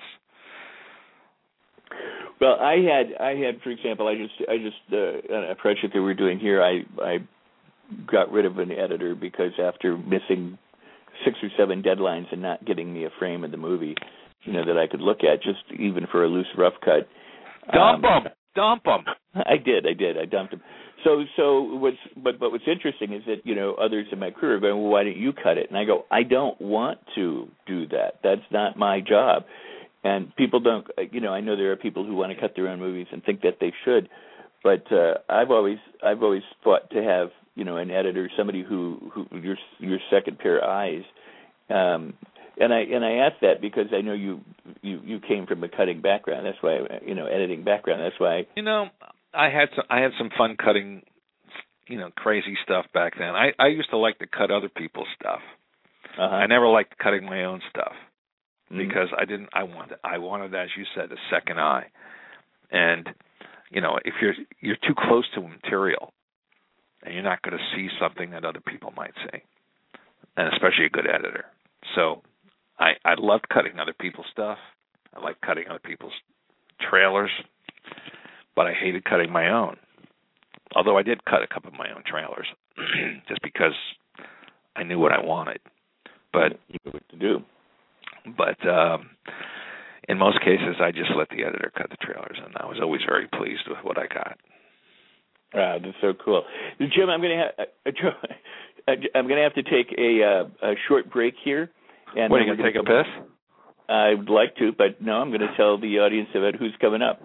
Well, I had I had for example, I just I just uh, a project that we're doing here, I I got rid of an editor because after missing six or seven deadlines and not getting me a frame of the movie, you know, that I could look at, just even for a loose rough cut. Dump um, them, dump them. I did, I did, I dumped them. So, so what's but but what's interesting is that, you know, others in my career are going, well, why don't you cut it? And I go, I don't want to do that. That's not my job. And people don't, you know, I know there are people who want to cut their own movies and think that they should, but uh, I've always I've always fought to have, you know, an editor, somebody who, who your your second pair of eyes. Um, and I and I ask that because I know you, you you came from a cutting background. That's why, you know, editing background. That's why. You know, I had some I had some fun cutting, you know, crazy stuff back then. I, I used to like to cut other people's stuff. Uh-huh. I never liked cutting my own stuff. Mm-hmm. Because I didn't, I wanted, I wanted, as you said, a second eye, and you know, if you're you're too close to a material, and you're not going to see something that other people might see, and especially a good editor. So, I I loved cutting other people's stuff. I liked cutting other people's trailers, but I hated cutting my own. Although I did cut a couple of my own trailers, just because I knew what I wanted. But you knew what to do. But um, in most cases, I just let the editor cut the trailers, and I was always very pleased with what I got. Wow, that's so cool, Jim. I'm going to ha- I'm going to have to take a, uh, a short break here. And what, are you going to take a piss? I would like to, but no, I'm going to tell the audience about who's coming up.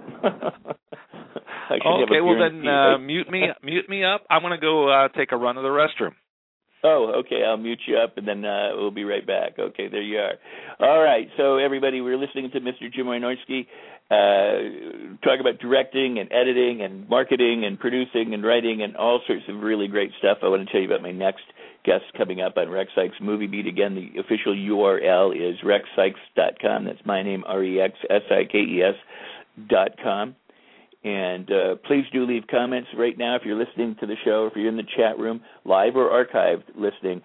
I okay, well then uh, mute me, mute me up. I'm going to go uh, take a run to the restroom. Oh, okay. I'll mute you up, and then uh, we'll be right back. Okay, there you are. All right. So, everybody, we're listening to Mister Jim Wynorski, uh, talk about directing and editing and marketing and producing and writing and all sorts of really great stuff. I want to tell you about my next guest coming up on Rex Sikes Movie Beat. Again, the official U R L is rex sikes dot com. That's my name, R E X S I K E S dot com. And uh, please do leave comments right now if you're listening to the show, if you're in the chat room, live or archived listening,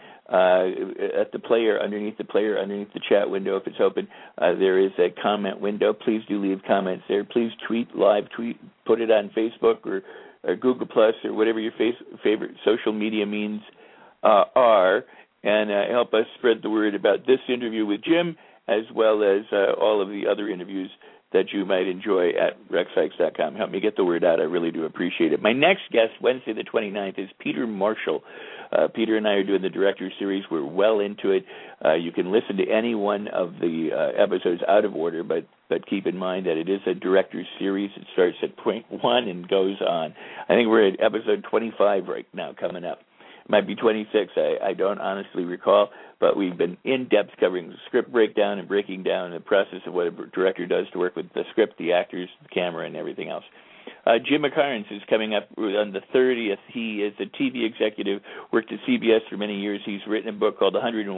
uh, at the player, underneath the player, underneath the chat window, if it's open, uh, there is a comment window. Please do leave comments there. Please tweet, live tweet, put it on Facebook or, or Google Plus or whatever your face, favorite social media means uh, are, and uh, help us spread the word about this interview with Jim, as well as uh, all of the other interviews that you might enjoy at rex sikes dot com. Help me get the word out. I really do appreciate it. My next guest, Wednesday the twenty-ninth, is Peter Marshall. Uh, Peter and I are doing the Director's Series. We're well into it. Uh, you can listen to any one of the uh, episodes out of order, but, but keep in mind that it is a Director's Series. It starts at point one and goes on. I think we're at episode twenty-five right now coming up. It might be twenty-six. I, I don't honestly recall, but we've been in-depth covering the script breakdown and breaking down the process of what a director does to work with the script, the actors, the camera, and everything else. Uh, Jim McCarnes is coming up on the thirtieth. He is a T V executive, worked at C B S for many years. He's written a book called one hundred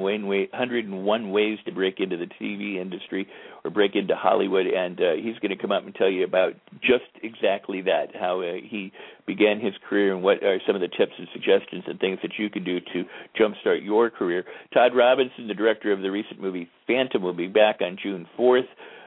and one Ways to Break into the T V Industry or Break into Hollywood, and uh, he's going to come up and tell you about just exactly that, how uh, he began his career and what are some of the tips and suggestions and things that you can do to jumpstart your career. Todd Robinson, the director of the recent movie Phantom, will be back on June fourth.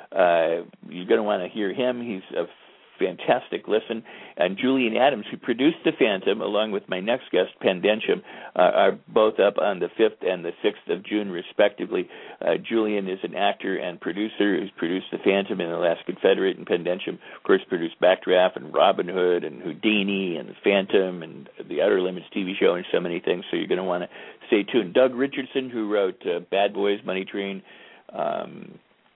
Uh, you're going to want to hear him. He's a fantastic listen. And Julian Adams, who produced The Phantom, along with my next guest, Pendensham, uh, are both up on the fifth and the sixth of June, respectively. Uh, Julian is an actor and producer who's produced The Phantom and The Last Confederate, and Pendensham, of course, produced Backdraft and Robin Hood and Houdini and The Phantom and The Outer Limits T V show and so many things, so you're going to want to stay tuned. Doug Richardson, who wrote uh, Bad Boys, Money Train, um,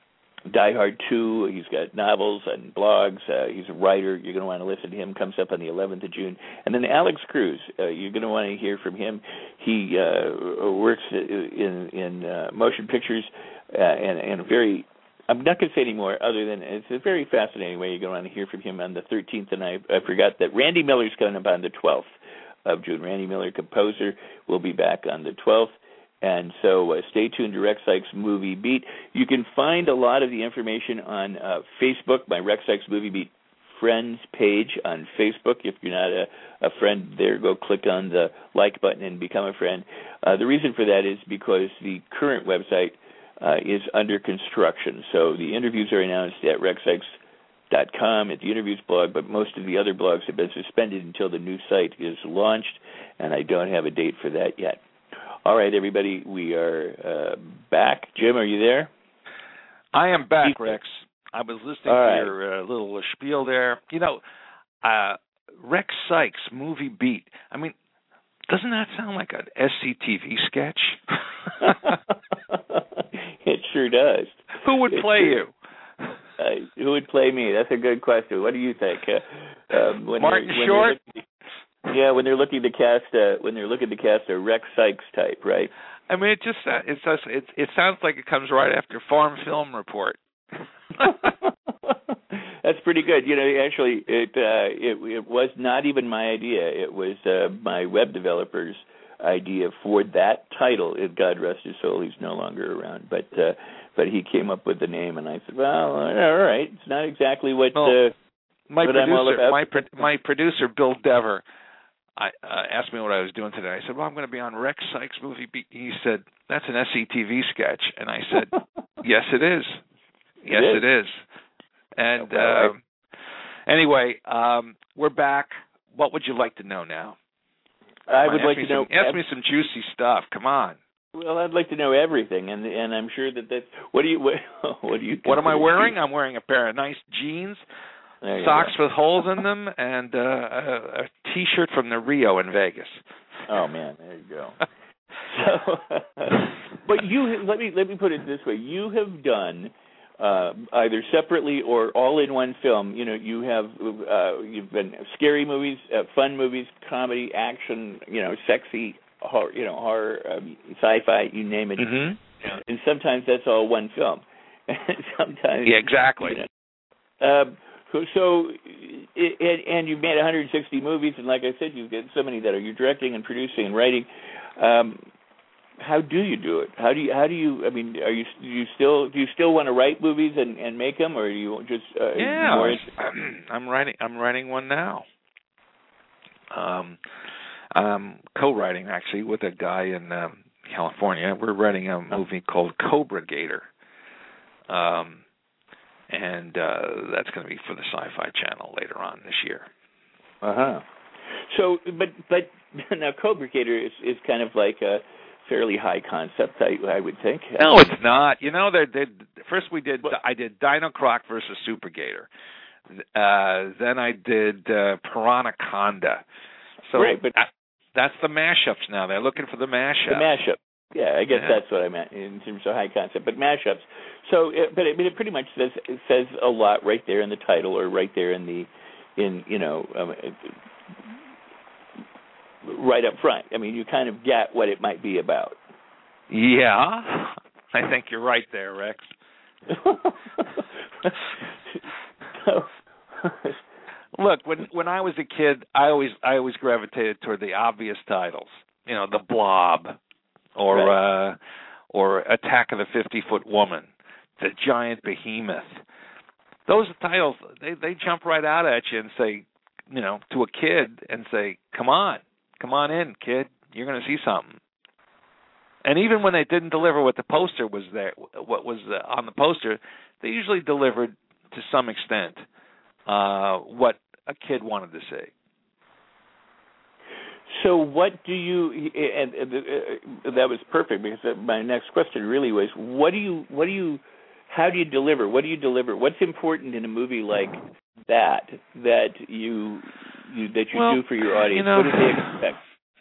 Die Hard two, he's got novels and blogs. Uh, he's a writer. You're going to want to listen to him. Comes up on the eleventh of June. And then Alex Cruz, uh, you're going to want to hear from him. He uh, works in in uh, motion pictures uh, and, and very, I'm not going to say any more other than it's a very fascinating way. You're going to want to hear from him on the thirteenth. And I, I forgot that Randy Miller's coming up on the twelfth of June. Randy Miller, composer, will be back on the twelfth. And so uh, stay tuned to Rex Sikes Movie Beat. You can find a lot of the information on uh, Facebook, my Rex Sikes Movie Beat Friends page on Facebook. If you're not a, a friend there, go click on the like button and become a friend. Uh, the reason for that is because the current website uh, is under construction. So the interviews are announced at rex sikes dot com at the interviews blog, but most of the other blogs have been suspended until the new site is launched, and I don't have a date for that yet. All right, everybody, we are uh, back. Jim, are you there? I am back, Rex. I was listening All to right. your uh, little spiel there. You know, uh, Rex Sikes Movie Beat. I mean, doesn't that sound like an S C T V sketch? It sure does. Who would it play sure, you? Uh, who would play me? That's a good question. What do you think? Uh, um, when Martin when Short? Yeah, when they're looking to cast a when they're looking to cast a Rex Sikes type, right? I mean, it just uh, it's just, it it sounds like it comes right after Farm Film Report. That's pretty good. You know, actually, it uh, it it was not even my idea. It was uh, my web developer's idea for that title. It, God rest his soul, he's no longer around. But uh, but he came up with the name, and I said, well, all right, it's not exactly what. Well, uh, my what I'm all producer, about. my pro- my producer, Bill Dever, I uh, asked me what I was doing today. I said, well, I'm going to be on Rex Sikes Movie Beat. He said, that's an S C T V sketch. And I said, yes, it is. Yes, it is. It is. And well, I... um, anyway, um, we're back. What would you like to know now? I Come would on, like ask to me know. Some, ask me some juicy stuff. Come on. Well, I'd like to know everything, and and I'm sure that that. What do you what, what do you? What am I consider wearing? juicy? I'm wearing a pair of nice jeans, There you socks go. with holes in them, and uh, a, a T-shirt from the Rio in Vegas. Oh man, there you go. So, but you let me let me put it this way: you have done uh, either separately or all in one film. You know, you have uh, you've been scary movies, uh, fun movies, comedy, action. You know, sexy, horror, you know, horror, um, sci-fi, you name it. Mm-hmm. You know, and sometimes that's all one film. And sometimes, Yeah, exactly. You know, Um, so, and, and you've made one hundred sixty movies, and like I said, you've got so many that are you're directing and producing and writing. Um, how do you do it? How do you? How do you? I mean, are you? Do you still? Do you still want to write movies and, and make them, or do you just? Uh, yeah, more I'm writing. I'm writing one now. Um, I'm co-writing actually with a guy in um, California. We're writing a movie called Cobra Gator. Um. And uh, that's going to be for the Sci-Fi Channel later on this year. Uh huh. So, but but now Cobra Gator is is kind of like a fairly high concept, I I would think. No, it's not. You know, they did first we did what? I did Dino Croc versus Super Gator. Uh, then I did uh, Piranhaconda. So right, but that, that's the mashups now. They're looking for the mashup. The mashup. Yeah, I guess yeah. that's what I meant in terms of high concept. But mashups. So, it, but it, but it pretty much says it says a lot right there in the title, or right there in the, in you know, um, right up front. I mean, you kind of get what it might be about. Yeah, I think you're right there, Rex. so, Look, when when I was a kid, I always I always gravitated toward the obvious titles. You know, The Blob, or right. uh, or Attack of the fifty-Foot Woman, The Giant Behemoth. Those titles, they they jump right out at you and say, you know, to a kid and say, "Come on, come on in, kid. You're going to see something." And even when they didn't deliver what the poster was there, what was uh, on the poster, they usually delivered to some extent uh, what a kid wanted to see. So what do you? And, and uh, that was perfect, because my next question really was, what do you? What do you? How do you deliver? What do you deliver? What's important in a movie like that that you, you that you well, do for your audience? You know, what do they expect?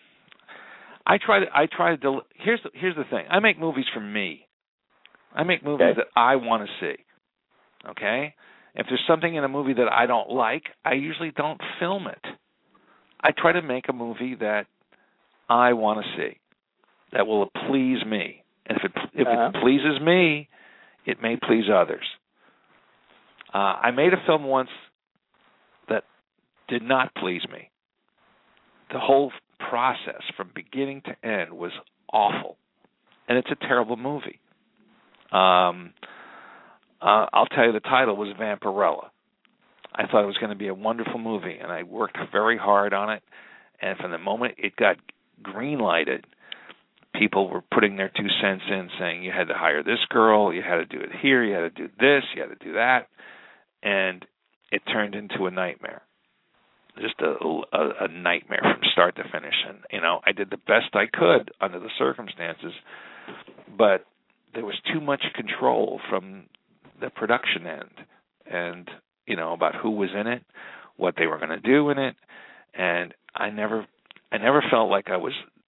I try to. I try to. Del- here's the, here's the thing. I make movies for me. I make movies Okay. that I want to see. Okay. If there's something in a movie that I don't like, I usually don't film it. I try to make a movie that I want to see, that will please me. And if it if uh-huh. it pleases me, it may please others. Uh, I made a film once that did not please me. The whole process from beginning to end was awful, and it's a terrible movie. Um, uh, I'll tell you, the title was Vampirella. I thought it was going to be a wonderful movie, and I worked very hard on it. And from the moment it got green-lighted, people were putting their two cents in, saying you had to hire this girl, you had to do it here, you had to do this, you had to do that, and it turned into a nightmare. Just a, a, a nightmare from start to finish. And, you know, I did the best I could under the circumstances, but there was too much control from the production end, and, you know, about who was in it, what they were going to do in it, and I never, I never felt like I was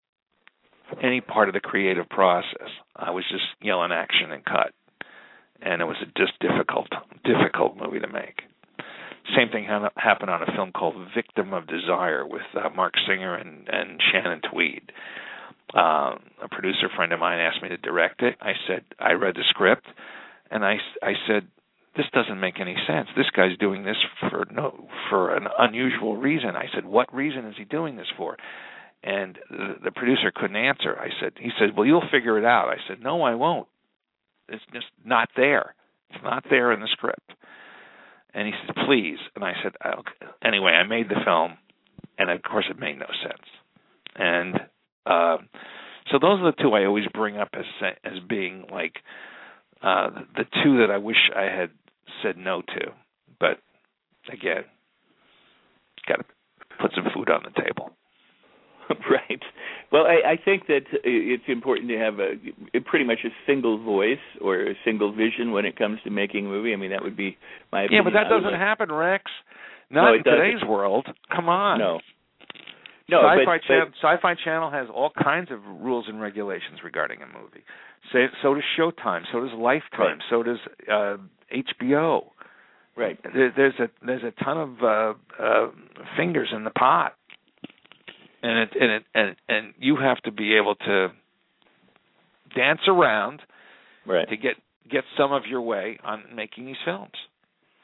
any part of the creative process. I was just yelling action and cut, and it was a just difficult, difficult movie to make. Same thing ha- happened on a film called Victim of Desire with uh, Mark Singer and, and Shannon Tweed. Uh, a producer friend of mine asked me to direct it. I said, I read the script, and I, I said, this doesn't make any sense. This guy's doing this for no for an unusual reason. I said, what reason is he doing this for? And the, the producer couldn't answer. I said, he said, well, you'll figure it out. I said, no, I won't. It's just not there. It's not there in the script. And he said, please. And I said, okay. Anyway, I made the film, and of course it made no sense. And uh, so those are the two I always bring up as as being like uh, the two that I wish I had said no to. But again, got to put some food on the table. Right. Well, I, I think that it's important to have a pretty much a single voice or a single vision when it comes to making a movie. I mean, that would be my opinion. Yeah, but that doesn't happen, Rex. Not no, in today's doesn't. world. Come on. No. No, Sci-Fi, but, Channel, but, Sci-Fi Channel has all kinds of rules and regulations regarding a movie. So, so does Showtime. So does Lifetime. Right. So does uh, H B O. Right. There, there's a there's a ton of uh, uh, fingers in the pot. And it, and it, and and you have to be able to dance around right. to get get some of your way on making these films.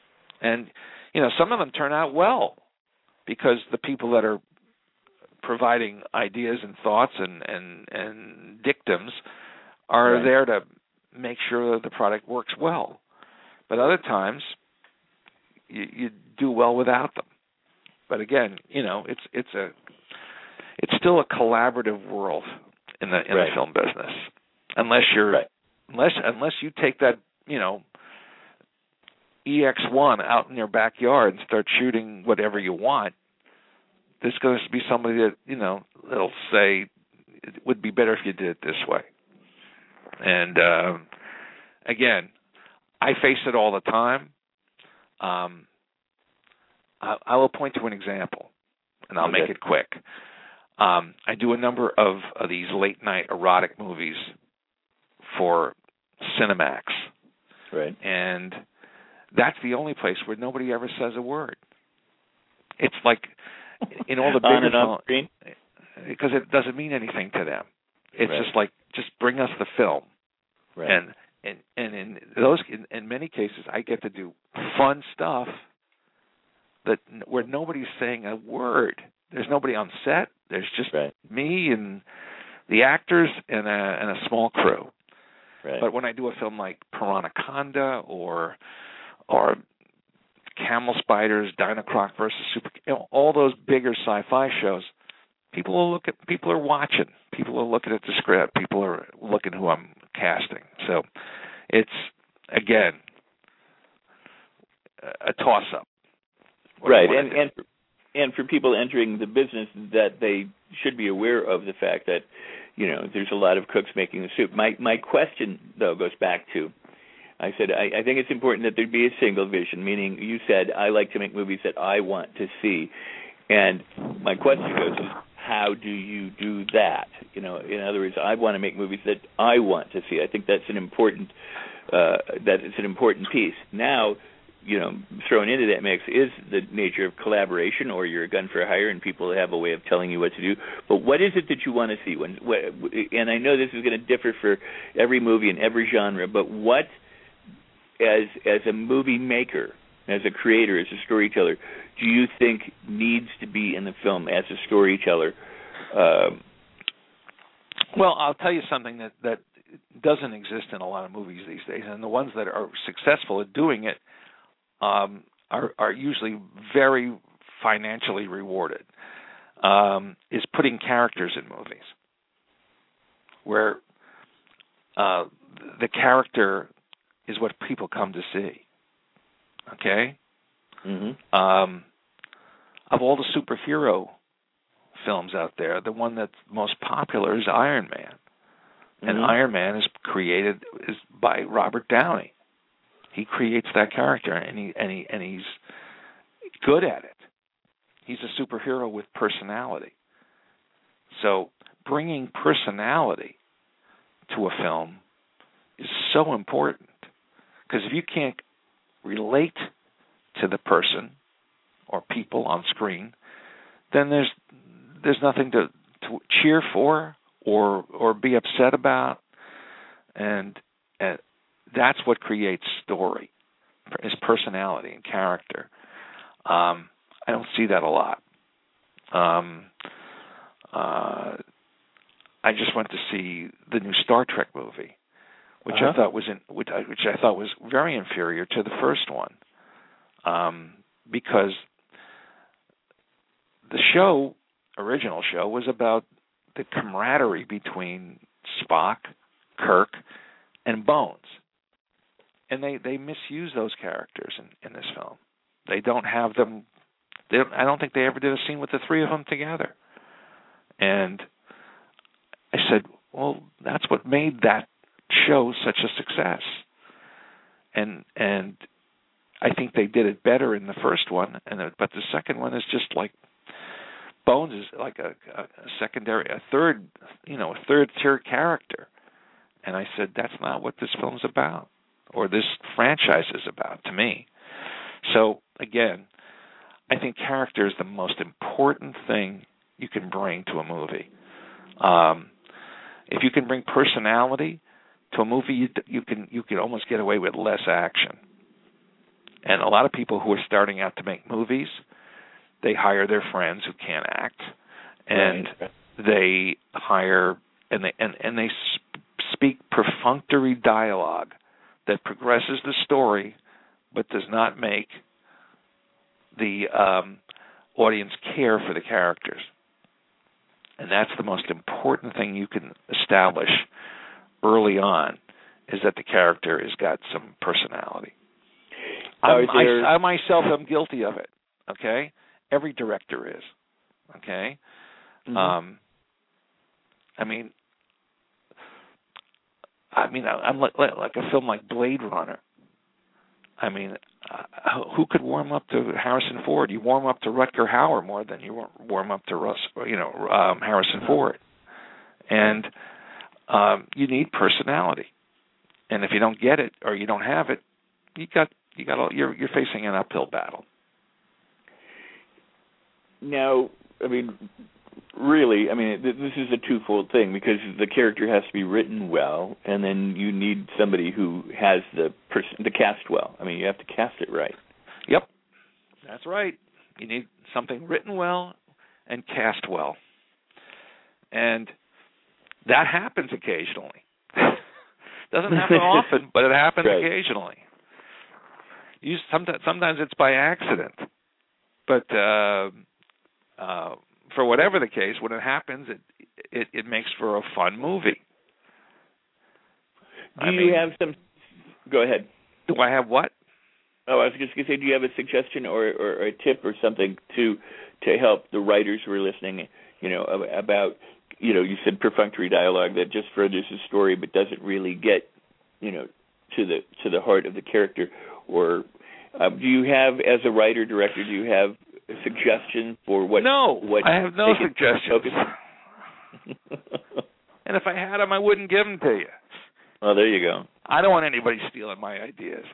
And, you know, some of them turn out well because the people that are providing ideas and thoughts and, and, and dictums are right. there to make sure that the product works well. But other times, you, you do well without them. But again, you know, it's it's a it's still a collaborative world in the in right. the film business, unless you're right. unless unless you take that, you know, E X one out in your backyard and start shooting whatever you want. There's going to be somebody that, you know, that'll say it would be better if you did it this way. And uh, again, I face it all the time. Um, I, I will point to an example, and I'll okay. make it quick. Um, I do a number of, of these late-night erotic movies for Cinemax. Right. And that's the only place where nobody ever says a word. It's like in all the bigger On and off screen? Because it doesn't mean anything to them. It's right. just like, just bring us the film. Right. And and and in those, in, in many cases, I get to do fun stuff that where nobody's saying a word. There's nobody on set. There's just right. me and the actors and a, and a small crew. Right. But when I do a film like Piranaconda or or Camel Spiders, Dinocroc versus Super, you know, all those bigger sci-fi shows, people will look at. People are watching. People are looking at the script. People are looking who I'm casting. So it's again a toss-up. Right, and and for, and for people entering the business, that they should be aware of the fact that, you know, there's a lot of cooks making the soup. My my question though goes back to, I said I, I think it's important that there be a single vision. Meaning, you said I like to make movies that I want to see, and my question goes is, how do you do that? You know, in other words, I want to make movies that I want to see. I think that's an important uh, that it's an important piece. Now, you know, thrown into that mix is the nature of collaboration, or you're a gun for hire, and people have a way of telling you what to do. But what is it that you want to see? When, what, and I know this is going to differ for every movie and every genre, but what, as as a movie maker, as a creator, as a storyteller, do you think needs to be in the film as a storyteller? Um, well, I'll tell you something that, that doesn't exist in a lot of movies these days, and the ones that are successful at doing it um, are, are usually very financially rewarded, um, is putting characters in movies, where uh, the character is what people come to see. Okay? mm-hmm. Um, of all the superhero films out there, the one that's most popular is Iron Man. Mm-hmm. And Iron Man is created is by Robert Downey. He creates that character, and he and he and he's good at it. He's a superhero with personality. So bringing personality to a film is so important, because if you can't relate to the person or people on screen, then there's there's nothing to, to cheer for or or be upset about, and, and that's what creates story, is personality and character. Um, I don't see that a lot. Um, uh, I just went to see the new Star Trek movie, which uh-huh. I thought was in, which, I, which I thought was very inferior to the first one, um, because the show, original show, was about the camaraderie between Spock, Kirk, and Bones, and they, they misuse those characters in, in this film. They don't have them. They don't, I don't think they ever did a scene with the three of them together. And I said, well, that's what made that show such a success. And and I think they did it better in the first one, and but the second one is just like Bones is like a, a secondary, a third, you know, a third tier character. And I said, that's not what this film's about, or this franchise is about to me. So again, I think character is the most important thing you can bring to a movie. Um, if you can bring personality to a movie, you, you can you can almost get away with less action. And a lot of people who are starting out to make movies, they hire their friends who can't act, and right. they hire and they and, and they speak perfunctory dialogue that progresses the story, but does not make the um, audience care for the characters. And that's the most important thing you can establish early on, is that the character has got some personality. I'm, there... I, I myself am guilty of it, okay? Every director is, okay? Mm-hmm. Um, I mean, I mean, I'm like, like a film like Blade Runner. I mean, uh, who could warm up to Harrison Ford? You warm up to Rutger Hauer more than you warm up to Russ, you know, um, Harrison Ford. And um, you need personality. And if you don't get it or you don't have it, you got you got a, you're you're facing an uphill battle. Now, I mean, really, I mean, this is a twofold thing, because the character has to be written well, and then you need somebody who has the pers- the cast well. I mean, you have to cast it right. Yep, that's right. You need something written well and cast well, and that happens occasionally. Doesn't happen often, but it happens right. occasionally. You sometimes sometimes it's by accident, but uh, uh, for whatever the case, when it happens, it it, it makes for a fun movie. Do I you mean, have some? Go ahead. Do I have what? Oh, I was just going to say, do you have a suggestion or, or, or a tip or something to to help the writers who are listening? You know, about, you know, you said perfunctory dialogue that just furthers the story but doesn't really get, you know, to the to the heart of the character. Or uh, do you have, as a writer director, do you have a suggestion for what? No, what I have no suggestions. And if I had them, I wouldn't give them to you. Well, there you go. I don't want anybody stealing my ideas.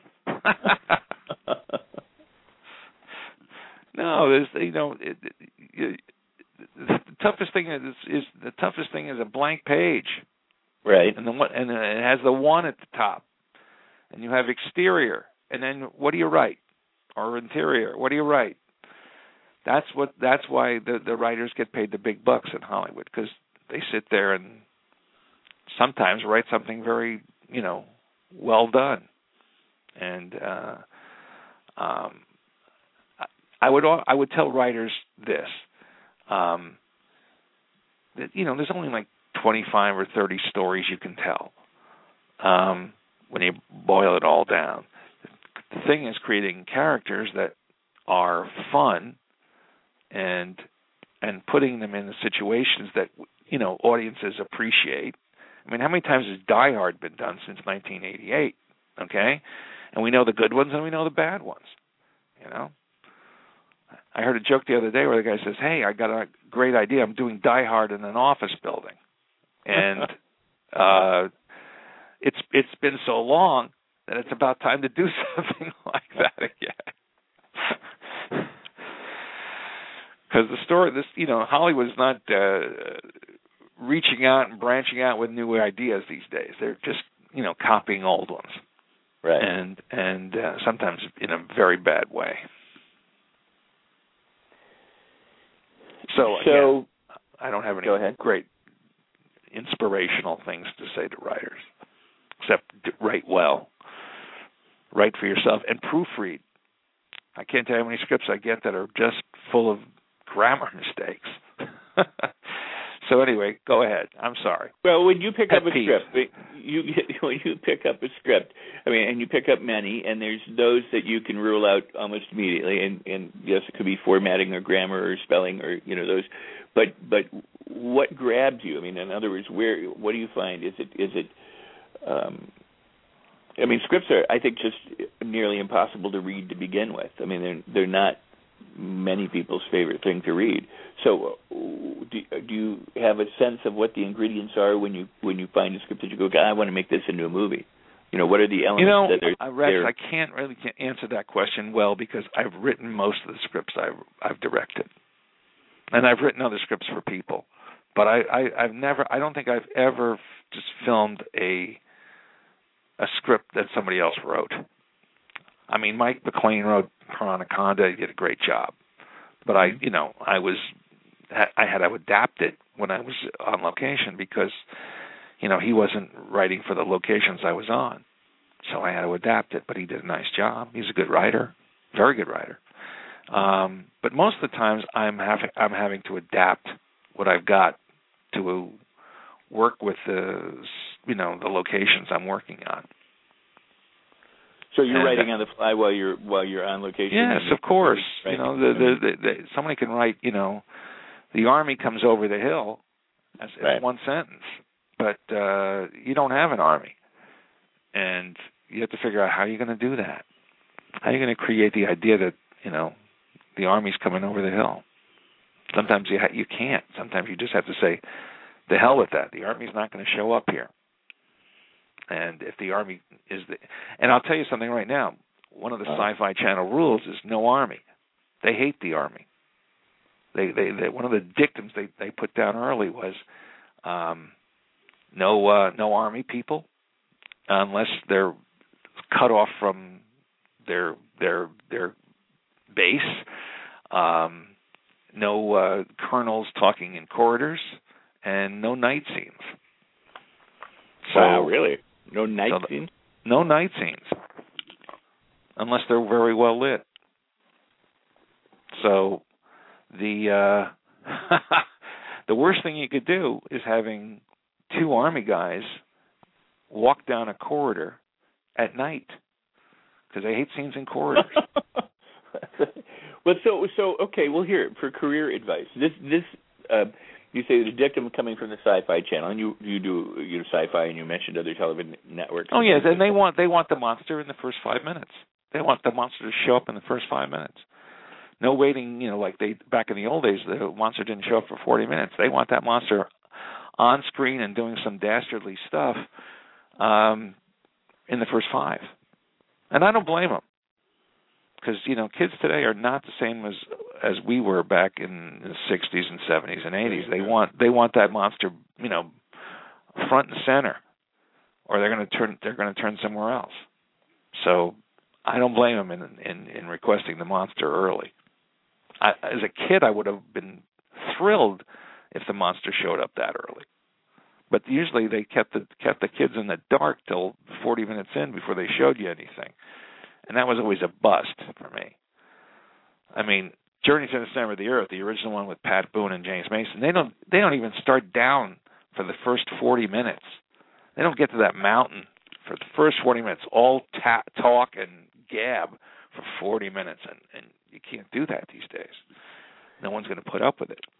No, there's, you know, it, it, it, the toughest thing is, is the toughest thing is a blank page, right? And then what? And it has the one at the top, and you have exterior, and then what do you write? Or interior? What do you write? That's what. That's why the the writers get paid the big bucks in Hollywood, because they sit there and sometimes write something very, you know, well done. And uh, um, I would I would tell writers this, um, that, you know, there's only like twenty-five or thirty stories you can tell um, when you boil it all down. The thing is creating characters that are fun and and putting them in the situations that, you know, audiences appreciate. I mean, how many times has Die Hard been done since nineteen eighty-eight? Okay, and we know the good ones and we know the bad ones. You know, I heard a joke the other day where the guy says, "Hey, I got a great idea. I'm doing Die Hard in an office building," and uh, it's it's been so long that it's about time to do something like that again. Because the story, this, you know, Hollywood is not uh, reaching out and branching out with new ideas these days. They're just, you know, copying old ones, right? And and uh, sometimes in a very bad way. So, so again, I don't have any go ahead. great inspirational things to say to writers, except write well, write for yourself, and proofread. I can't tell you how many scripts I get that are just full of grammar mistakes. So anyway, go ahead. I'm sorry. Well, when you pick Pet up a peeve. script, you when you pick up a script, I mean, and you pick up many, and there's those that you can rule out almost immediately, and, and yes, it could be formatting or grammar or spelling or, you know, those. But but what grabs you? I mean, in other words, where what do you find? Is it is it? Um, I mean, scripts are, I think, just nearly impossible to read to begin with. I mean, they're they're not many people's favorite thing to read. So, do, do you have a sense of what the ingredients are when you when you find a script that you go, God, I want to make this into a movie? You know, what are the elements you know, that are Rex, there? I can't really answer that question well because I've written most of the scripts I've I've directed, and I've written other scripts for people, but I, I I've never I don't think I've ever just filmed a a script that somebody else wrote. I mean, Mike McLean wrote Anaconda. He did a great job. But I, you know, I was, I had to adapt it when I was on location because, you know, he wasn't writing for the locations I was on. So I had to adapt it, but he did a nice job. He's a good writer, very good writer. Um, but most of the times I'm having, I'm having to adapt what I've got to work with the, you know, the locations I'm working on. So you're and, writing on the fly while you're while you're on location. Yes, of course. You know, the, the, the, the, somebody can write. You know, the Army comes over the hill. That's right. one sentence, but uh, you don't have an Army, and you have to figure out how you're going to do that. How are you going to create the idea that you know the Army's coming over the hill? Sometimes you ha- you can't. Sometimes you just have to say, "The hell with that. The Army's not going to show up here." And if the Army is the, and I'll tell you something right now, one of the Sci-Fi Channel rules is no Army. They hate the Army. They, they, they one of the dictums they, they put down early was um, no, uh, no Army people unless they're cut off from their their their base. Um, no uh, colonels talking in corridors, and no night scenes. So, wow, really? No night so scenes? No night scenes, unless they're very well lit. So the uh, the worst thing you could do is having two Army guys walk down a corridor at night because they hate scenes in corridors. Well, so so okay. Well, here for career advice. This this. Uh, You say the dictum coming from the Sci-Fi Channel, and you you do you know sci-fi, and you mentioned other television networks. Oh yes, and they want they want the monster in the first five minutes. They want the monster to show up in the first five minutes. No waiting, you know, like they back in the old days, the monster didn't show up for forty minutes. They want that monster on screen and doing some dastardly stuff um, in the first five, and I don't blame them. Because, you know, kids today are not the same as as we were back in the sixties and seventies and eighties. They want they want that monster, you know, front and center, or they're going to turn they're going to turn somewhere else. So I don't blame them in in, in requesting the monster early. I, as a kid, I would have been thrilled if the monster showed up that early. But usually they kept the kept the kids in the dark till forty minutes in before they showed you anything. And that was always a bust for me. I mean, Journey to the Center of the Earth, the original one with Pat Boone and James Mason, they don't they don't even start down for the first forty minutes. They don't get to that mountain for the first forty minutes, all ta- talk and gab for forty minutes, and, and you can't do that these days. No one's going to put up with it.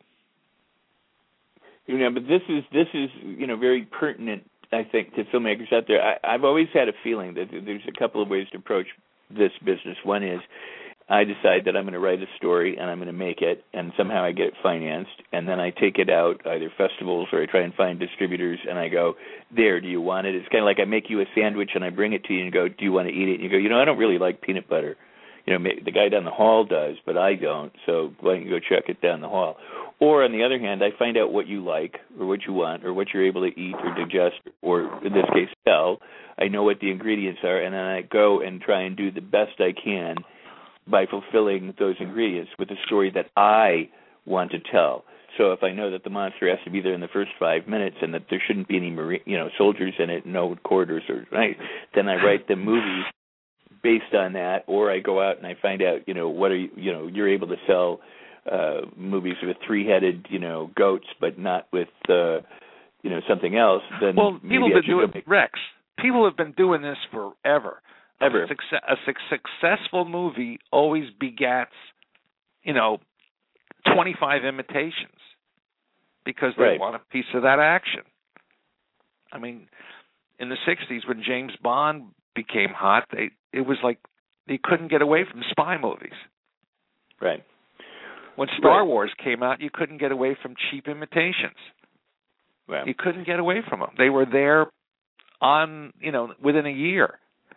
You know, but this is this is you know very pertinent, I think, to filmmakers out there. I, I've always had a feeling that there's a couple of ways to approach this business. One is I decide that I'm going to write a story and I'm going to make it, and somehow I get it financed, and then I take it out, either festivals or I try and find distributors, and I go, there, do you want it? It's kind of like I make you a sandwich and I bring it to you and go, do you want to eat it? And you go, you know, I don't really like peanut butter. You know, the guy down the hall does, but I don't, so why don't you go check it down the hall? Or, on the other hand, I find out what you like or what you want or what you're able to eat or digest or, in this case, sell. I know what the ingredients are, and then I go and try and do the best I can by fulfilling those ingredients with a story that I want to tell. So if I know that the monster has to be there in the first five minutes and that there shouldn't be any marine, you know, soldiers in it, no corridors, or right, then I write the movie based on that, or I go out and I find out, you know, what are you, you know, you're able to sell uh, movies with three-headed, you know, goats, but not with, uh, you know, something else. Then well, people maybe have I been doing make... Rex. People have been doing this forever. Ever. A, success, a su- successful movie always begats, you know, twenty-five imitations because they right. want a piece of that action. I mean, in the sixties when James Bond became hot, they it was like they couldn't get away from spy movies. Right. When Star right. Wars came out, you couldn't get away from cheap imitations. Right. You couldn't get away from them. They were there on, you know, within a year.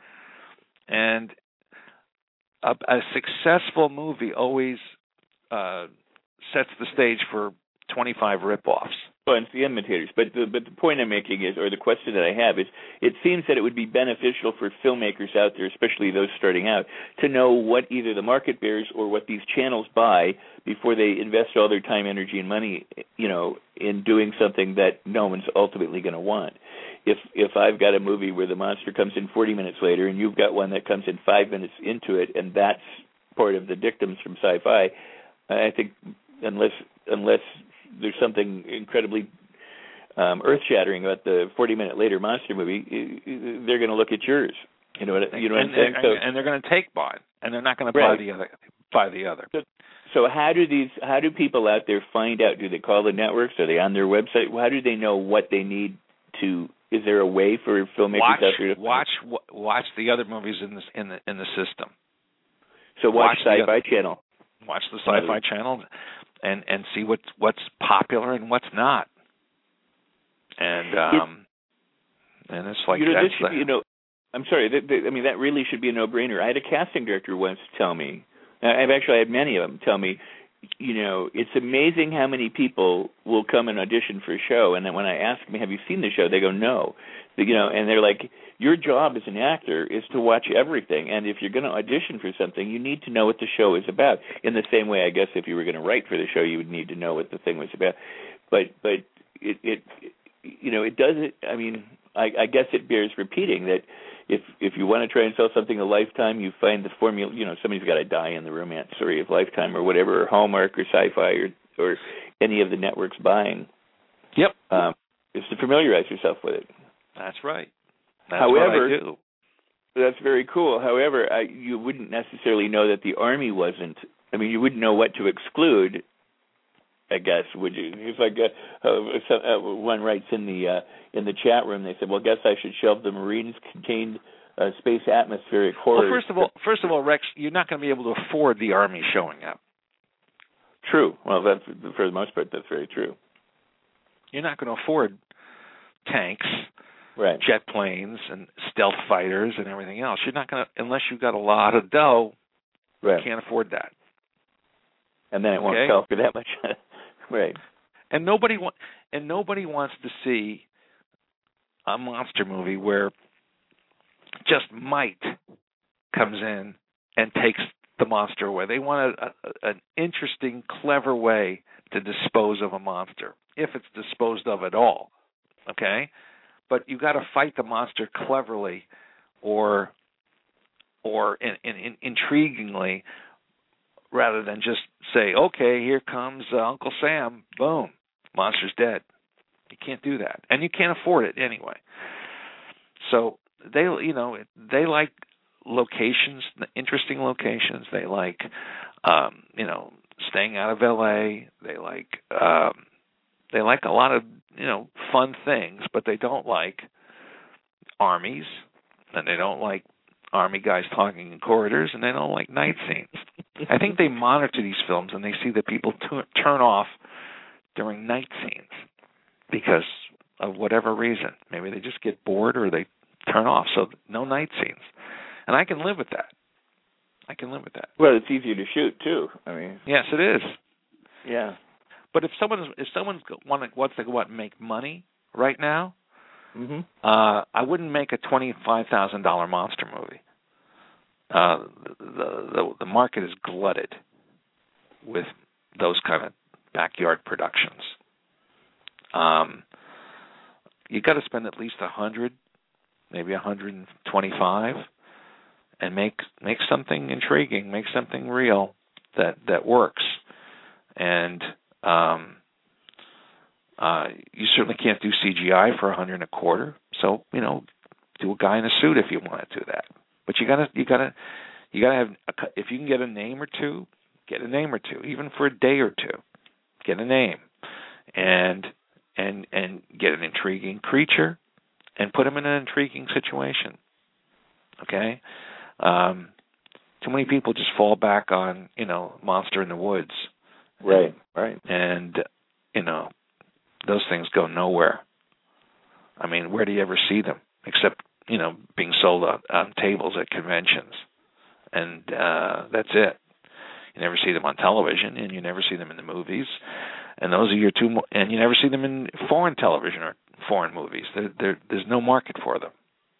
And a, a successful movie always uh, sets the stage for twenty-five rip-offs. Well, it's the imitators. But the, but the point I'm making is, or the question that I have is, it seems that it would be beneficial for filmmakers out there, especially those starting out, to know what either the market bears or what these channels buy before they invest all their time, energy, and money, you know, in doing something that no one's ultimately going to want. If if I've got a movie where the monster comes in forty minutes later, and you've got one that comes in five minutes into it, and that's part of the dictums from sci-fi, I think unless unless there's something incredibly um, earth-shattering about the forty-minute later monster movie, they're going to look at yours. You know what, you know what and, I'm saying? And, so, and they're going to take one, and they're not going to right. buy the other. Buy the other. So, so how do these? How do people out there find out? Do they call the networks? Are they on their website? How do they know what they need to? Is there a way for filmmakers watch, out there to watch watch the other movies in this in the in the system? So watch, watch Sci-Fi other, Channel. Watch the Sci-Fi Channel, and and see what's what's popular and what's not. And um, it, and it's like you know, that's this should the, be, you know. I'm sorry. That, that, I mean, that really should be a no-brainer. I had a casting director once tell me. I've actually had many of them tell me. You know, it's amazing how many people will come and audition for a show, and then when I ask them, "Have you seen the show?" they go, "No." You know, and they're like, "Your job as an actor is to watch everything, and if you're going to audition for something, you need to know what the show is about." In the same way, I guess if you were going to write for the show, you would need to know what the thing was about. But but it, it you know, it does it. I mean, I, I guess it bears repeating that. If if you want to try and sell something a Lifetime, you find the formula. You know, somebody's got to die in the romance story of Lifetime or whatever, or Hallmark or Sci-Fi or or any of the networks buying. Yep. Um, is to familiarize yourself with it. That's right. That's However, what I do. That's very cool. However, I, you wouldn't necessarily know that the Army wasn't. I mean, you wouldn't know what to exclude. I guess, would you? If I got uh, some, uh, one writes in the uh, in the chat room, they said, "Well, guess I should shelve the Marines contained uh, space atmospheric horror." Well, first of all, first of all, Rex, you're not going to be able to afford the Army showing up. True. Well, that's for the most part, that's very true. You're not going to afford tanks, right, jet planes, and stealth fighters and everything else. You're not going to, unless you've got a lot of dough. Right. You can't afford that. And then it okay? won't sell for that much. Right. And nobody wa- and nobody wants to see a monster movie where just might comes in and takes the monster away. They want a, a, an interesting, clever way to dispose of a monster, if it's disposed of at all. Okay? But you got to fight the monster cleverly or or in, in, in, intriguingly, rather than just say, okay, here comes uh, Uncle Sam, boom, monster's dead. You can't do that, and you can't afford it anyway. So they, you know, they like locations, interesting locations. They like, um, you know, staying out of L A. They like, um, they like a lot of, you know, fun things, but they don't like armies, and they don't like Army guys talking in corridors, and they don't like night scenes. I think they monitor these films, and they see that people t- turn off during night scenes because of whatever reason. Maybe they just get bored or they turn off, so no night scenes. And I can live with that. I can live with that. Well, it's easier to shoot, too. I mean, yes, it is. Yeah. But if someone if someone wants to go out and make money right now, mm-hmm. uh, I wouldn't make a twenty-five thousand dollars monster movie. Uh, the, the the market is glutted with those kind of backyard productions. Um, you got to spend at least a hundred, maybe a hundred and twenty-five, and make make something intriguing, make something real that that works. And um, uh, you certainly can't do C G I for a hundred and a quarter. So you know, do a guy in a suit if you want to do that. But you gotta, you gotta, you gotta have. A, if you can get a name or two, get a name or two, even for a day or two. Get a name, and and and get an intriguing creature, and put him in an intriguing situation. Okay, um, too many people just fall back on you know Monster in the Woods. Right, right, and you know those things go nowhere. I mean, where do you ever see them except you know, being sold on, on tables at conventions, and uh, that's it. You never see them on television, and you never see them in the movies. And those are your two, mo- and you never see them in foreign television or foreign movies. There, there, there's no market for them.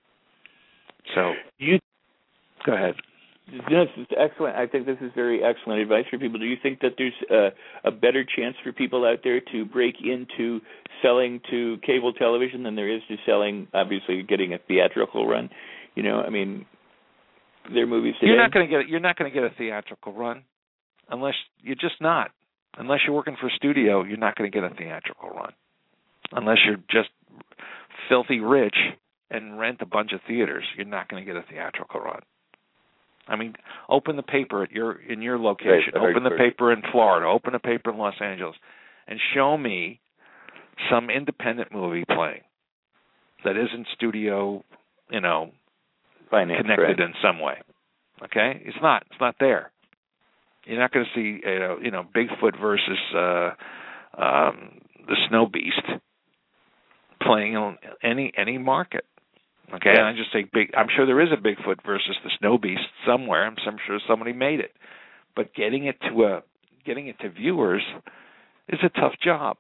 So you go ahead. This is excellent. I think this is very excellent advice for people. Do you think that there's a, a better chance for people out there to break into selling to cable television than there is to selling, obviously, getting a theatrical run? You know, I mean, their movies today. You're not going to get. You're not going to get a theatrical run, unless you're just not. Unless you're working for a studio, you're not going to get a theatrical run. Unless you're just filthy rich and rent a bunch of theaters, you're not going to get a theatrical run. I mean, open the paper at your in your location. Right, open the paper in Florida. Open a paper in Los Angeles, and show me some independent movie playing that isn't studio, you know, Finance, connected right. in some way. Okay, it's not. It's not there. You're not going to see, you know, you know, Bigfoot versus uh, um, the Snow Beast playing in any any market. Okay, yeah. and I just say big. I'm sure there is a Bigfoot versus the Snow Beast somewhere. I'm, I'm sure somebody made it, but getting it to a getting it to viewers is a tough job.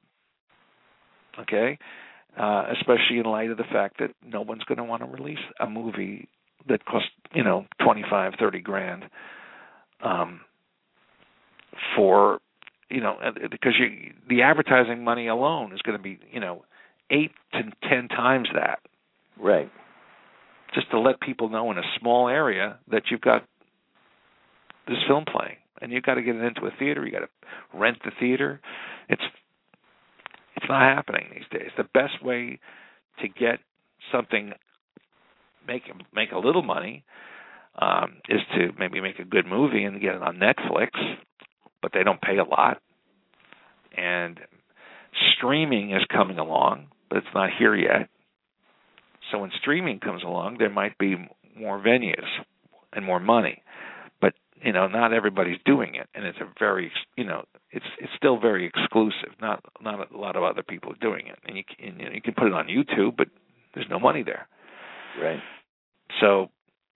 Okay, uh, especially in light of the fact that no one's going to want to release a movie that costs, you know, twenty-five, thirty grand, um, for, you know, because you, the advertising money alone is going to be, you know, eight to ten times that. Right. Just to let people know in a small area that you've got this film playing, and you've got to get it into a theater. You got to rent the theater. It's it's not happening these days. The best way to get something, make make a little money, um, is to maybe make a good movie and get it on Netflix, but they don't pay a lot. And streaming is coming along, but it's not here yet. So when streaming comes along, there might be more venues and more money, but you know, not everybody's doing it, and it's a very, you know, it's it's still very exclusive. Not not a lot of other people are doing it, and you can, you know, you can put it on YouTube, but there's no money there. Right. So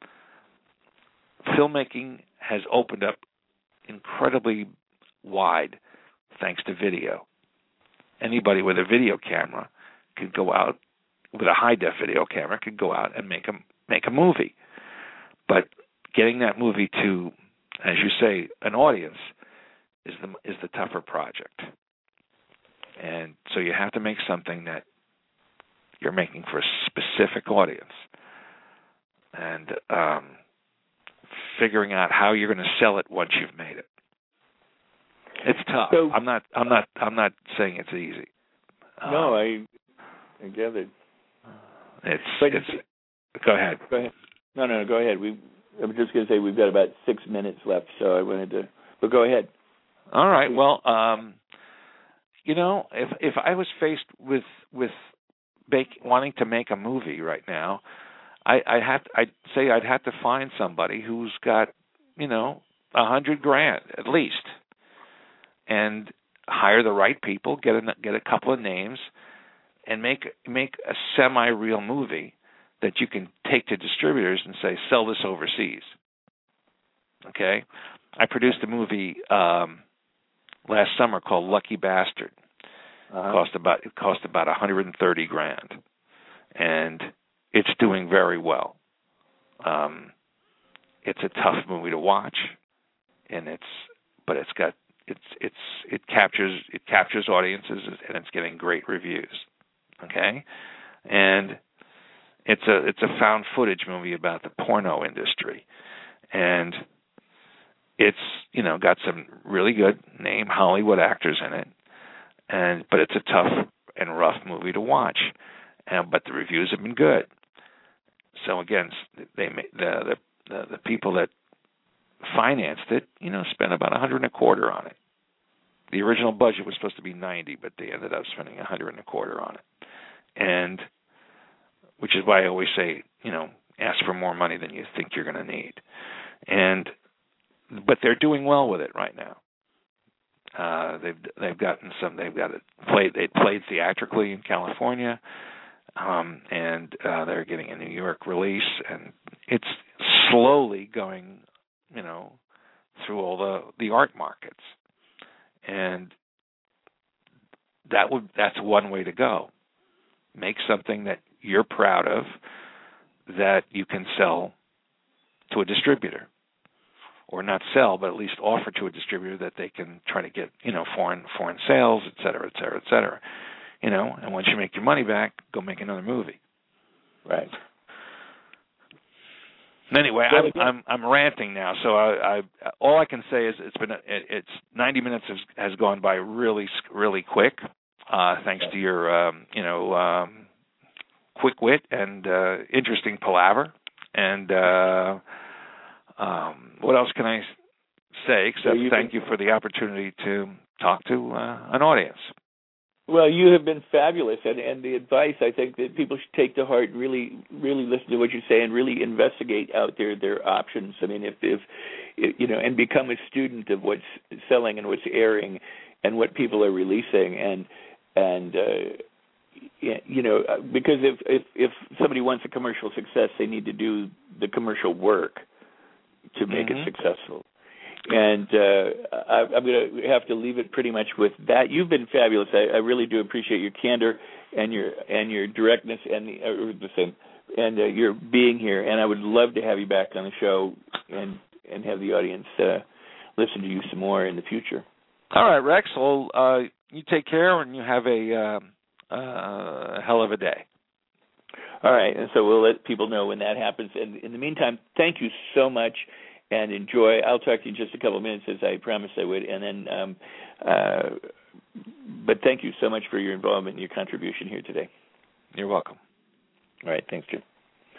filmmaking has opened up incredibly wide thanks to video. Anybody with a video camera could go out, with a high-def video camera, could go out and make a, make a movie. But getting that movie to, as you say, an audience is the is the tougher project. And so you have to make something that you're making for a specific audience. And um, figuring out how you're going to sell it once you've made it. It's tough. So, I'm not I'm not I'm not saying it's easy. No, um, I I gathered. It's But it's. Go ahead. Go ahead. No, no, no. Go ahead. We. I was just going to say we've got about six minutes left, so I wanted to. But go ahead. All right. Well, um, you know, if if I was faced with with make, wanting to make a movie right now, I I have I'd say I'd have to find somebody who's got, you know, a hundred grand at least, and hire the right people, get a get a couple of names, and make make a semi-real movie that you can take to distributors and say, sell this overseas. Okay? I produced a movie um, last summer called Lucky Bastard. Uh-huh. Cost about it cost about one hundred thirty grand, and it's doing very well. Um, it's a tough movie to watch, and it's but it's got it's it's it captures it captures audiences, and it's getting great reviews. Okay, and it's a it's a found footage movie about the porno industry, and it's, you know, got some really good name Hollywood actors in it, and but it's a tough and rough movie to watch, and but the reviews have been good. So again, they the the the people that financed it, you know, spent about a hundred and a quarter on it. The original budget was supposed to be ninety, but they ended up spending a hundred and a quarter on it, and which is why I always say, you know, ask for more money than you think you're going to need, and but they're doing well with it right now. Uh, they've they've gotten some. They've got it played. They played theatrically in California, um, and uh, they're getting a New York release, and it's slowly going, you know, through all the, the art markets. And that would that's one way to go. Make something that you're proud of that you can sell to a distributor. Or not sell, but at least offer to a distributor that they can try to get, you know, foreign foreign sales, et cetera, et cetera, et cetera. You know, and once you make your money back, go make another movie. Right. Anyway, well, I'm, I'm I'm ranting now. So I, I all I can say is it's been a, it, it's ninety minutes has, has gone by really really quick, uh, thanks to your um, you know um, quick wit and uh, interesting palaver. And uh, um, what else can I say except well, thank been, you for the opportunity to talk to uh, an audience. Well, you have been fabulous, and, and the advice I think that people should take to heart and really, really listen to what you say and really investigate out there their options. I mean, if, if you know, and become a student of what's selling and what's airing and what people are releasing, and and uh, you know, because if, if if somebody wants a commercial success, they need to do the commercial work to make mm-hmm. it successful. And uh, I, I'm going to have to leave it pretty much with that. You've been fabulous. I, I really do appreciate your candor and your and your directness and the, uh, the same and uh, your being here. And I would love to have you back on the show and and have the audience uh, listen to you some more in the future. All right, Rex. Well, uh, you take care and you have a uh, uh, hell of a day. All right, and so we'll let people know when that happens. And in the meantime, thank you so much. And enjoy. I'll talk to you in just a couple of minutes, as I promised I would. And then, um, uh, but thank you so much for your involvement and your contribution here today. You're welcome. All right, thanks, Jim.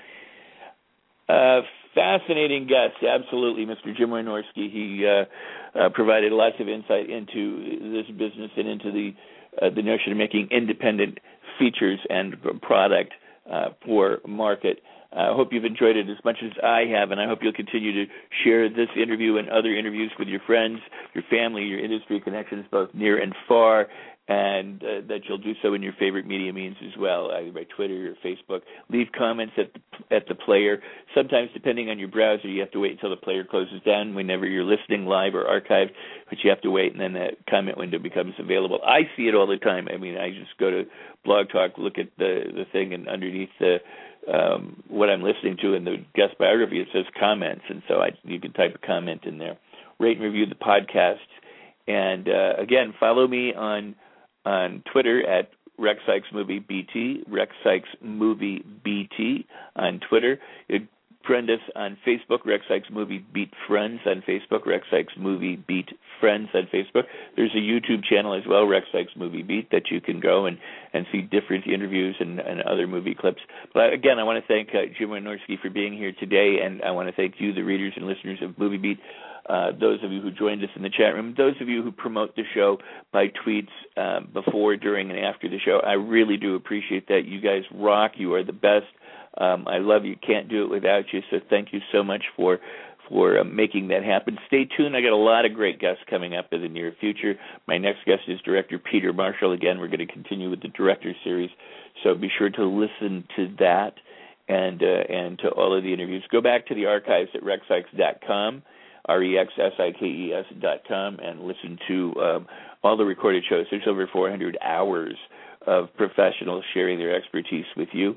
Uh, fascinating guest, absolutely, Mister Jim Wynorski. He uh, uh, provided lots of insight into this business and into the uh, the notion of making independent features and product uh, for market. I uh, hope you've enjoyed it as much as I have, and I hope you'll continue to share this interview and other interviews with your friends, your family, your industry connections, both near and far, and uh, that you'll do so in your favorite media means as well, either by Twitter or Facebook. Leave comments at the, at the player. Sometimes, depending on your browser, you have to wait until the player closes down whenever you're listening live or archived, but you have to wait, and then that comment window becomes available. I see it all the time. I mean, I just go to Blog Talk, look at the, the thing, and underneath the Um, what I'm listening to in the guest biography, it says comments, and so I, you can type a comment in there. Rate and review the podcast, and uh, again, follow me on on Twitter at Rex Sikes Movie B T, Rex Sikes Movie B T on Twitter. It, friend us on Facebook, Rex Sikes Movie Beat Friends on Facebook, Rex Sikes Movie Beat Friends on Facebook. There's a YouTube channel as well, Rex Sikes Movie Beat, that you can go and, and see different interviews and, and other movie clips. But again, I want to thank uh, Jim Wynorski for being here today, and I want to thank you, the readers and listeners of Movie Beat, uh, those of you who joined us in the chat room, those of you who promote the show by tweets uh, before, during, and after the show. I really do appreciate that. You guys rock. You are the best. Um, I love you. Can't do it without you. So thank you so much for for uh, making that happen. Stay tuned. I got a lot of great guests coming up in the near future. My next guest is director Peter Marshall. Again, we're going to continue with the director series. So be sure to listen to that and uh, and to all of the interviews. Go back to the archives at rex sikes dot com, R E X S I K E S dot com, and listen to um, all the recorded shows. There's over four hundred hours of professionals sharing their expertise with you.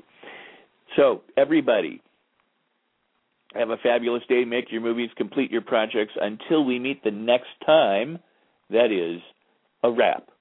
So, everybody, have a fabulous day. Make your movies, complete your projects. Until we meet the next time, that is a wrap.